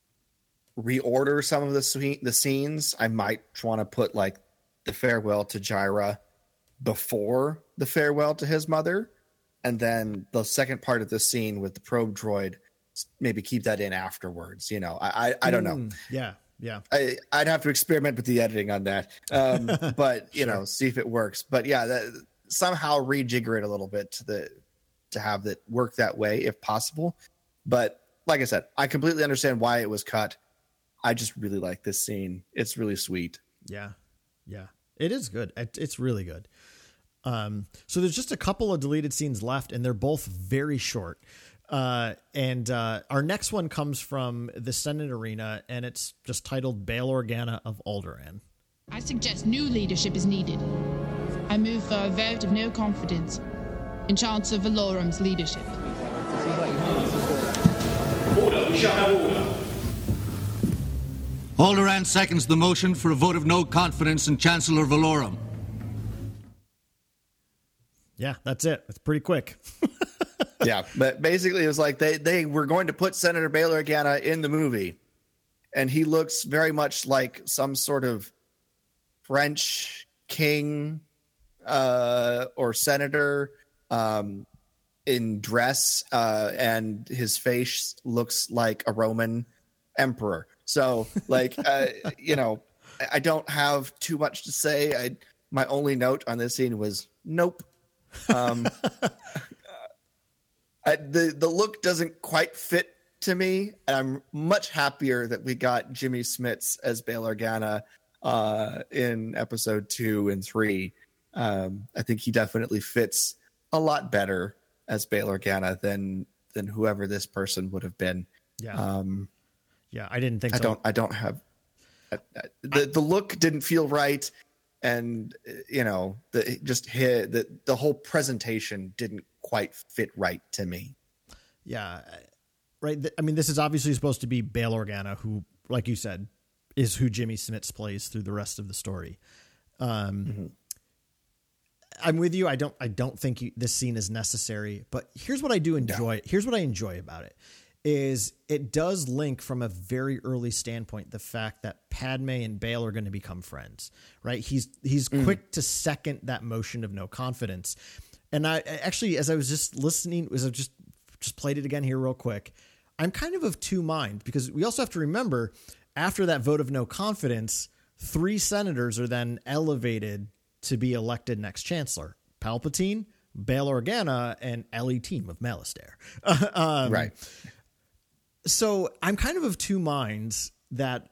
reorder some of the scenes, I might want to put like the farewell to Jira before the farewell to his mother, and then the second part of the scene with the probe droid, maybe keep that in afterwards. You know, I don't know. Yeah. I'd have to experiment with the editing on that, but you know, see if it works. But yeah, somehow rejigger it a little bit to have that work that way if possible. But like I said, I completely understand why it was cut. I just really like this scene. It's really sweet. Yeah. It is good. It's really good. So there's just a couple of deleted scenes left, and they're both very short. And our next one comes from the Senate Arena, and it's just titled Bail Organa of Alderaan. I suggest new leadership is needed. I move for a vote of no confidence in Chancellor Valorum's leadership. Order, we shall have order. Alderaan seconds the motion for a vote of no confidence in Chancellor Valorum. Yeah, that's it. It's pretty quick. Yeah, but basically it was like they were going to put Senator Bail Organa in the movie, and he looks very much like some sort of French king or senator in dress, and his face looks like a Roman emperor. So, like, you know, I don't have too much to say. My only note on this scene was nope. The look doesn't quite fit to me, and I'm much happier that we got Jimmy Smits as Bail Organa in episode 2 and 3. I think he definitely fits a lot better as Bail Organa than whoever this person would have been. Yeah. Yeah, I didn't think so. I don't have the look didn't feel right, and you know, the whole presentation didn't quite fit right to me. Yeah, right. I mean, this is obviously supposed to be Bail Organa, who, like you said, is who Jimmy Smits plays through the rest of the story. I'm with you. I don't think this scene is necessary, but here's what I do enjoy. No. Here's what I enjoy about it. Is it does link from a very early standpoint the fact that Padme and Bail are going to become friends, right? He's quick to second that motion of no confidence. And I actually, as I was just listening, as I just played it again here real quick, I'm kind of two minds, because we also have to remember, after that vote of no confidence, 3 senators are then elevated to be elected next chancellor: Palpatine, Bail Organa, and Ellie Team of Malastare. Right. So I'm kind of two minds that,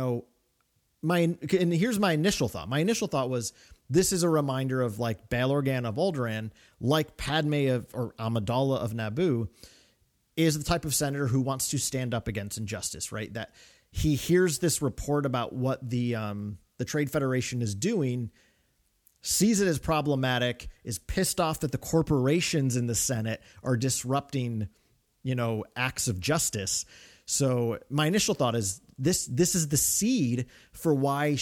and here's my initial thought. My initial thought was, this is a reminder of like Bail Organa of Alderaan, like Padme or Amidala of Naboo, is the type of senator who wants to stand up against injustice, right? That he hears this report about what the Trade Federation is doing, sees it as problematic, is pissed off that the corporations in the Senate are disrupting, acts of justice. So my initial thought is this is the seed for why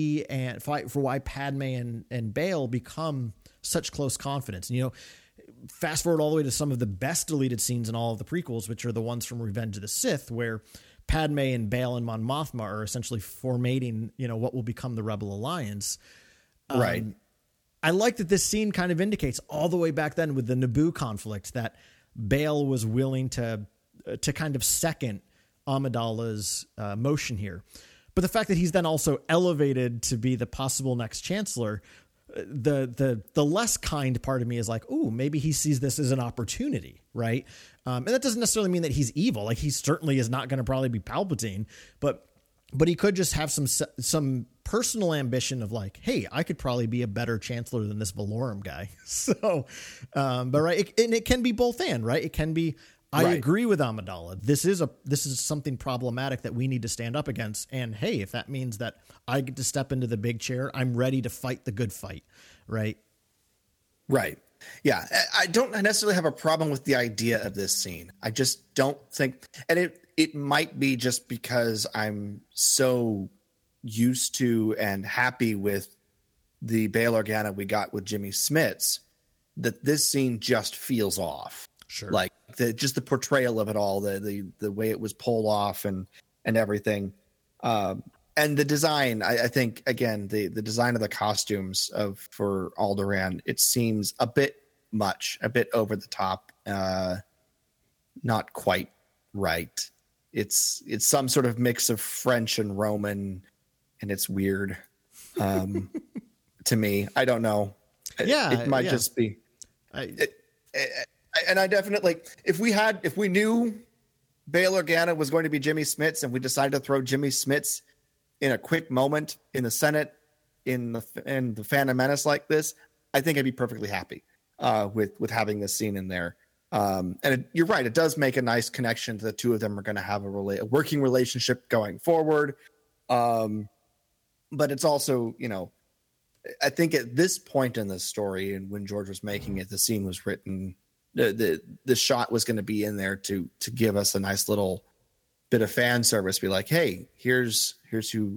for why Padme and Bail become such close confidants. And, fast forward all the way to some of the best deleted scenes in all of the prequels, which are the ones from Revenge of the Sith, where Padme and Bail and Mon Mothma are essentially formating, what will become the Rebel Alliance. Right. I like that this scene kind of indicates all the way back then with the Naboo conflict that Bail was willing to kind of second Amidala's motion here. But the fact that he's then also elevated to be the possible next chancellor, the less kind part of me is like, ooh, maybe he sees this as an opportunity, right? And that doesn't necessarily mean that he's evil. Like, he certainly is not going to probably be Palpatine, but he could just have some personal ambition of like, hey, I could probably be a better chancellor than this Valorum guy. So, but right, it can be both and, right? It can be, I agree with Amidala. This is something problematic that we need to stand up against. And hey, if that means that I get to step into the big chair, I'm ready to fight the good fight. Right. Right. Yeah. I don't necessarily have a problem with the idea of this scene. I just don't think, and it might be just because I'm so used to and happy with the Bail Organa we got with Jimmy Smits that this scene just feels off. Sure. Like just the portrayal of it all, the way it was pulled off and everything. And the design, I think, again, the design of the costumes for Alderaan, it seems a bit much, a bit over the top, not quite right. It's some sort of mix of French and Roman, and it's weird to me. I don't know. Yeah, it might just be. And I definitely, if we knew Bail Organa was going to be Jimmy Smits, and we decided to throw Jimmy Smits in a quick moment in the Senate in the Phantom Menace like this, I think I'd be perfectly happy with having this scene in there. And you're right, it does make a nice connection to the two of them are going to have a working relationship going forward. But it's also, I think at this point in the story, and when George was making it, the scene was written. The shot was going to be in there to give us a nice little bit of fan service. Be like, hey, here's who,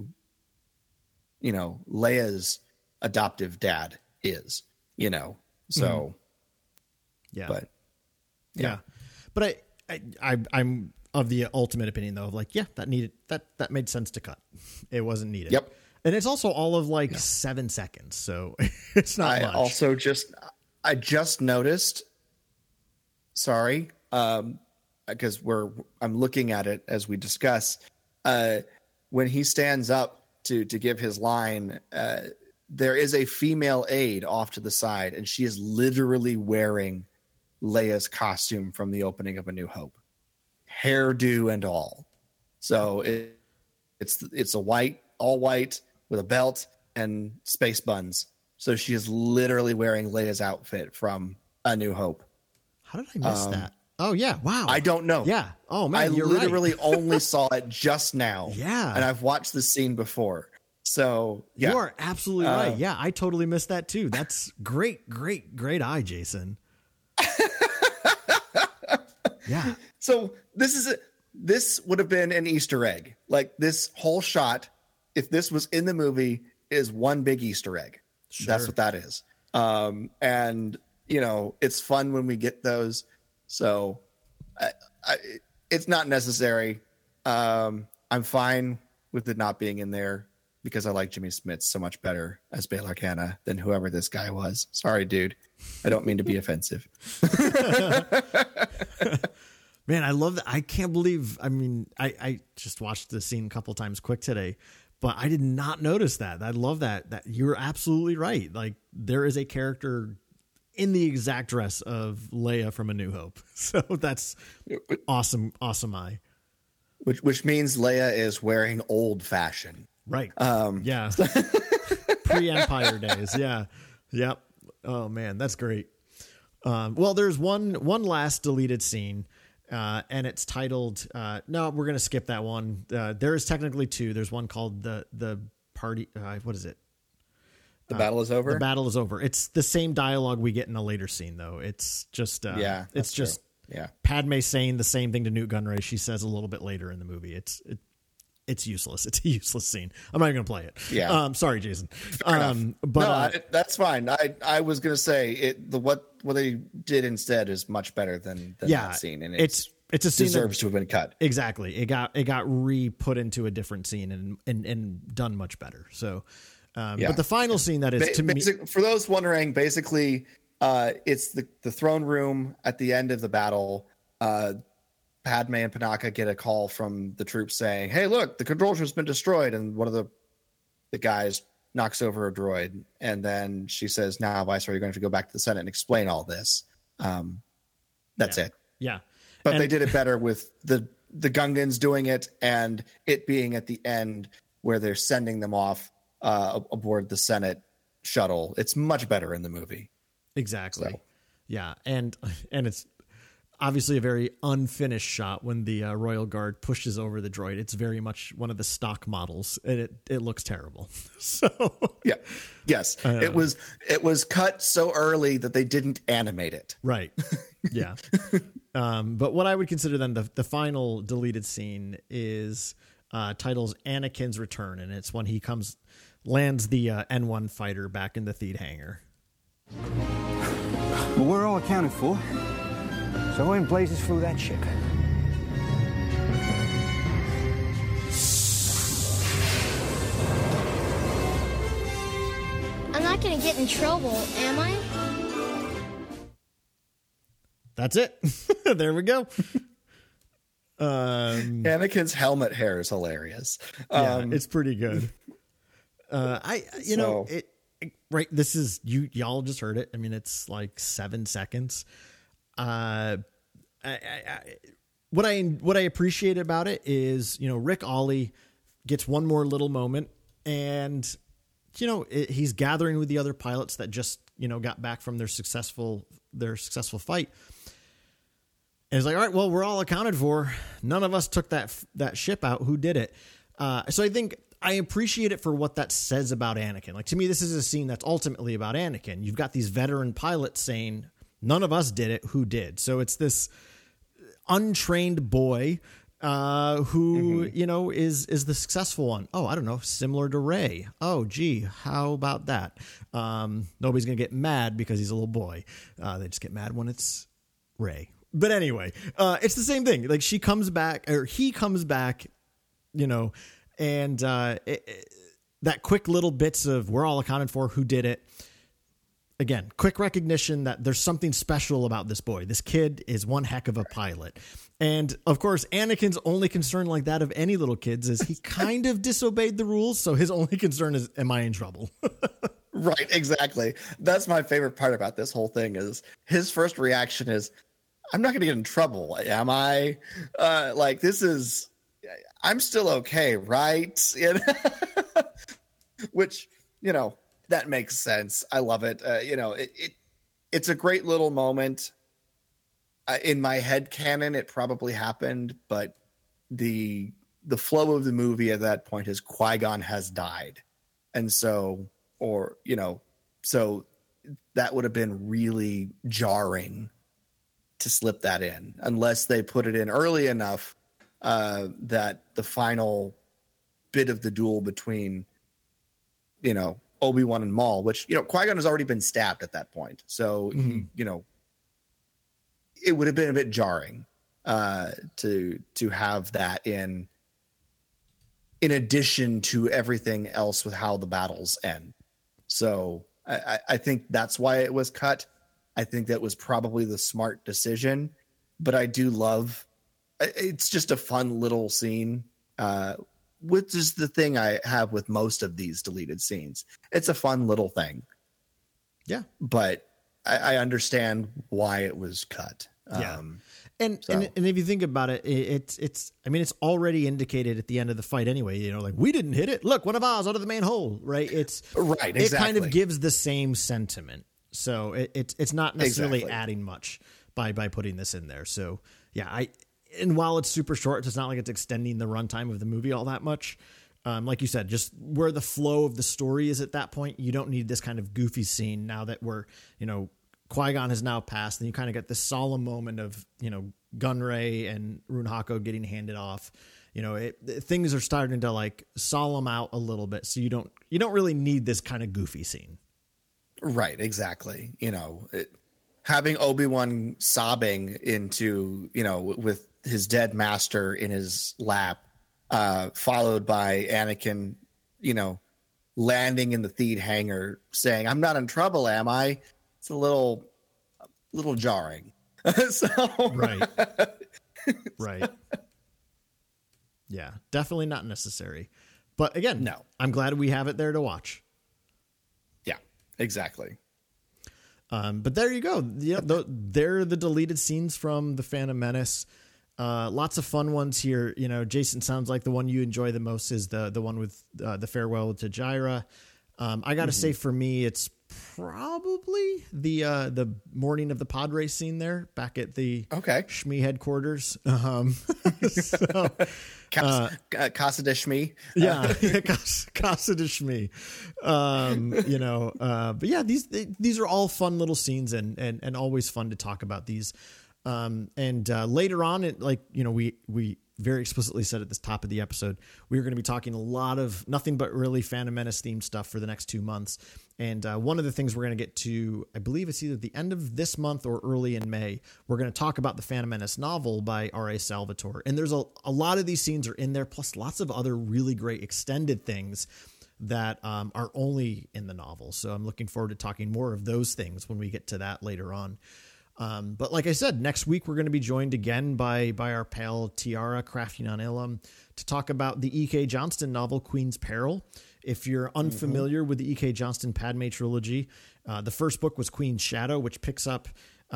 Leia's adoptive dad is. So, yeah, but yeah, but I'm of the ultimate opinion though of like, yeah, that made sense to cut. It wasn't needed. Yep, and it's also all of 7 seconds, so it's not. I just noticed. Sorry, because I'm looking at it as we discuss. When he stands up to give his line, there is a female aide off to the side, and she is literally wearing Leia's costume from the opening of A New Hope, hairdo and all. So it's all white with a belt and space buns. So she is literally wearing Leia's outfit from A New Hope. How did I miss that? Oh yeah, wow. I don't know. Yeah. Oh man, I you're literally right. only saw it just now. Yeah. And I've watched the scene before. So yeah. You are absolutely right. Yeah, I totally missed that too. That's great eye, Jason. Yeah. So this would have been an Easter egg. Like, this whole shot, if this was in the movie, is one big Easter egg. Sure. That's what that is. And it's fun when we get those. So it's not necessary. I'm fine with it not being in there because I like Jimmy Smits so much better as Bail Organa than whoever this guy was. Sorry, dude. I don't mean to be offensive. Man, I love that. I can't believe, I just watched the scene a couple times quick today, but I did not notice that. I love that you're absolutely right. Like, there is a character in the exact dress of Leia from A New Hope. So that's awesome eye. which means Leia is wearing old fashion. Right. Yeah. Pre-Empire days. Yeah. Yep. Oh man, that's great. Well, there's one last deleted scene, and it's titled. No, we're gonna skip that one. There is technically two. There's one called the party. What is it? The battle is over. The battle is over. It's the same dialogue we get in a later scene, though. It's just it's just Padme saying the same thing to Newt Gunray. She says a little bit later in the movie. It's useless. It's a useless scene. I'm not even gonna play it. Yeah. Sorry, Jason. But no, that's fine. I was gonna say what they did instead is much better than that scene, and it's a scene deserves to have been cut. Exactly. It got re-put into a different scene and done much beter. So, but the final scene that is me, for those wondering, basically, it's the throne room at the end of the battle. Padme and Panaka get a call from the troops saying, "Hey, look, the control room's been destroyed," and one of the guys knocks over a droid, and then she says, "Now, Viceroy, you're going to have to go back to the Senate and explain all this." That's it. Yeah, but they did it better with the Gungans doing it, and it being at the end where they're sending them off aboard the Senate shuttle. It's much better in the movie. Exactly. So. Yeah, and it's obviously a very unfinished shot when the Royal Guard pushes over the droid. It's very much one of the stock models, and it looks terrible. So yes, it was cut so early that they didn't animate it. Right. Yeah. But what I would consider then the final deleted scene is titles Anakin's Return, and it's when he lands the N1 fighter back in the Theed hangar. Well, we're all accounted for. So in blazes flew that ship. I'm not going to get in trouble, am I? That's it. There we go. Anakin's helmet hair is hilarious. Yeah, it's pretty good. Right. This is y'all just heard it. I mean, it's like 7 seconds. What I appreciate about it is, Rick Ollie gets one more little moment, and he's gathering with the other pilots that just got back from their successful fight, and he's like, all right, well, we're all accounted for. None of us took that ship out. Who did it? So I think I appreciate it for what that says about Anakin. Like, to me, this is a scene that's ultimately about Anakin. You've got these veteran pilots saying, none of us did it. Who did? So it's this untrained boy who, is the successful one. Oh, I don't know. Similar to Rey. Oh, gee, how about that? Nobody's going to get mad because he's a little boy. They just get mad when it's Rey. But anyway, it's the same thing. Like, she comes back, or he comes back, and that quick little bits of we're all accounted for, who did it. Again, quick recognition that there's something special about this boy. This kid is one heck of a pilot. And of course, Anakin's only concern, like that of any little kids, is he kind of disobeyed the rules. So his only concern is, am I in trouble? Right, exactly. That's my favorite part about this whole thing is his first reaction is, I'm not going to get in trouble. Am I? I'm still okay, right? Which, that makes sense. I love it. It's a great little moment. In my head canon, it probably happened, but the flow of the movie at that point is Qui-Gon has died. And so that would have been really jarring to slip that in, unless they put it in early enough that the final bit of the duel between, Obi-Wan and Maul, which, Qui-Gon has already been stabbed at that point. So, it would have been a bit jarring to have that in addition to everything else with how the battles end. So I think that's why it was cut. I think that was probably the smart decision, but I do love, it's just a fun little scene, which is the thing I have with most of these deleted scenes. It's a fun little thing. Yeah. But I understand why it was cut. And if you think about it, it's already indicated at the end of the fight anyway, you know, like, we didn't hit it. Look, one of ours out of the main hole, right? Right, exactly. It kind of gives the same sentiment. So it's not necessarily adding much by putting this in there. So yeah, and while it's super short, it's not like it's extending the runtime of the movie all that much. Like you said, just where the flow of the story is at that point, you don't need this kind of goofy scene now that we're, you know, Qui-Gon has now passed, and you kind of get this solemn moment of, you know, Gunray and Runhako getting handed off. You know, things are starting to like solemn out a little bit, so you don't really need this kind of goofy scene. Right, exactly. You know, having Obi-Wan sobbing into, you know, with his dead master in his lap, followed by Anakin, you know, landing in the Theed hangar saying, "I'm not in trouble, am I?" It's a little jarring. Right. Yeah, definitely not necessary. But again, no, I'm glad we have it there to watch. Yeah, exactly. But there you go. Yeah, they're the deleted scenes from The Phantom Menace. Lots of fun ones here. You know, Jason, sounds like the one you enjoy the most is the one with the farewell to Jyra. I got to say, for me, it's probably the morning of the pod race scene there back at the Shmi headquarters. So, Casa de Shmi. Casa de Shmi. You know, but yeah, these are all fun little scenes and always fun to talk about these. And later on, we very explicitly said at the top of the episode, we were going to be talking a lot of nothing but really Phantom Menace themed stuff for the next 2 months. And one of the things we're going to get to, I believe it's either the end of this month or early in May, we're going to talk about the Phantom Menace novel by R.A. Salvatore. And there's a lot of these scenes are in there, plus lots of other really great extended things that are only in the novel. So I'm looking forward to talking more of those things when we get to that later on. But like I said, next week we're going to be joined again by our pal Tiara Crafting on Ilum to talk about the E.K. Johnston novel Queen's Peril. If you're unfamiliar with the E.K. Johnston Padme trilogy, the first book was Queen's Shadow, which picks up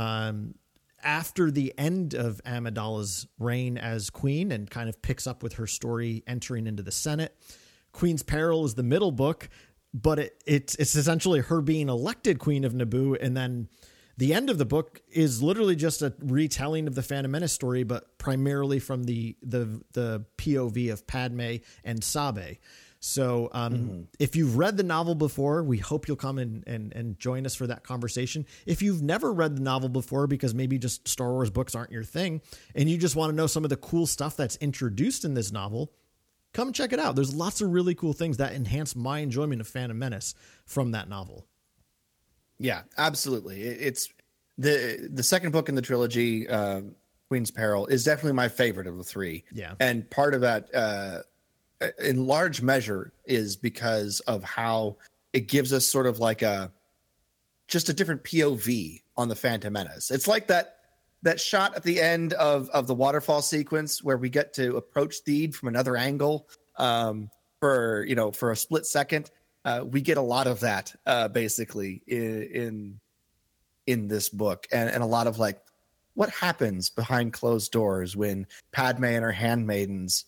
after the end of Amidala's reign as queen and kind of picks up with her story entering into the Senate. Queen's Peril is the middle book, but it's essentially her being elected queen of Naboo, and then the end of the book is literally just a retelling of the Phantom Menace story, but primarily from the POV of Padme and Sabe. So if you've read the novel before, we hope you'll come and join us for that conversation. If you've never read the novel before, because maybe just Star Wars books aren't your thing, and you just want to know some of the cool stuff that's introduced in this novel, come check it out. There's lots of really cool things that enhance my enjoyment of Phantom Menace from that novel. Yeah, absolutely. It's the second book in the trilogy, Queen's Peril, is definitely my favorite of the three. Yeah. And part of that, in large measure, is because of how it gives us sort of like just a different POV on the Phantom Menace. It's like that shot at the end of the waterfall sequence where we get to approach Theed from another angle for a split second. We get a lot of that basically in this book, and a lot of like what happens behind closed doors when Padme and her handmaidens,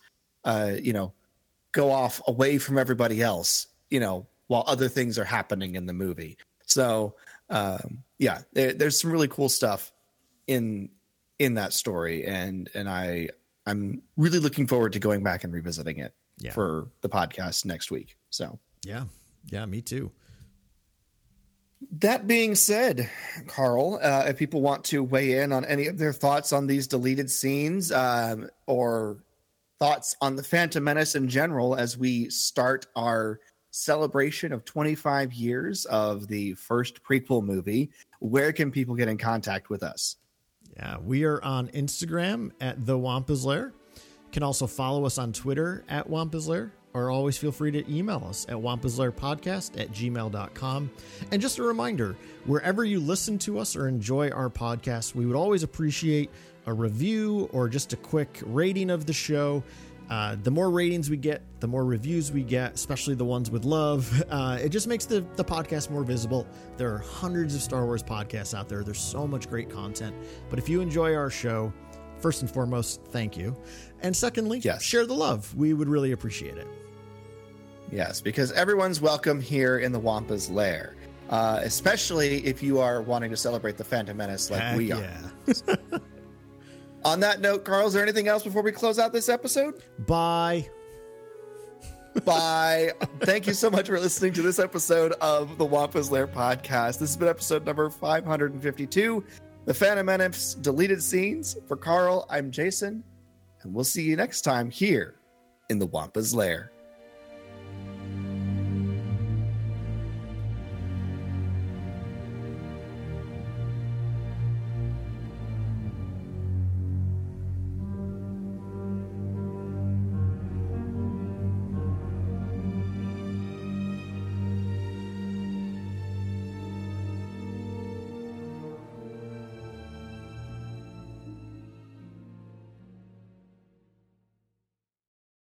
go off away from everybody else, while other things are happening in the movie. So there's some really cool stuff in that story, and I'm really looking forward to going back and revisiting it for the podcast next week. So yeah, me too. That being said, Carl, if people want to weigh in on any of their thoughts on these deleted scenes or thoughts on the Phantom Menace in general, as we start our celebration of 25 years of the first prequel movie, where can people get in contact with us? Yeah, we are on Instagram at The Wampa's Lair. You can also follow us on Twitter at Wampa's Lair, or always feel free to email us at wampaslairpodcast@gmail.com. And just a reminder, wherever you listen to us or enjoy our podcast, we would always appreciate a review or just a quick rating of the show. The more ratings we get, the more reviews we get, especially the ones with love, it just makes the podcast more visible. There are hundreds of Star Wars podcasts out there. There's so much great content. But if you enjoy our show, first and foremost, thank you. And secondly, share the love. We would really appreciate it. Yes, because everyone's welcome here in the Wampa's Lair, especially if you are wanting to celebrate the Phantom Menace like we are. On that note, Carl, is there anything else before we close out this episode? Bye. Bye. Thank you so much for listening to this episode of the Wampa's Lair podcast. This has been episode number 552, The Phantom Menace Deleted Scenes. For Carl, I'm Jason, and we'll see you next time here in the Wampa's Lair.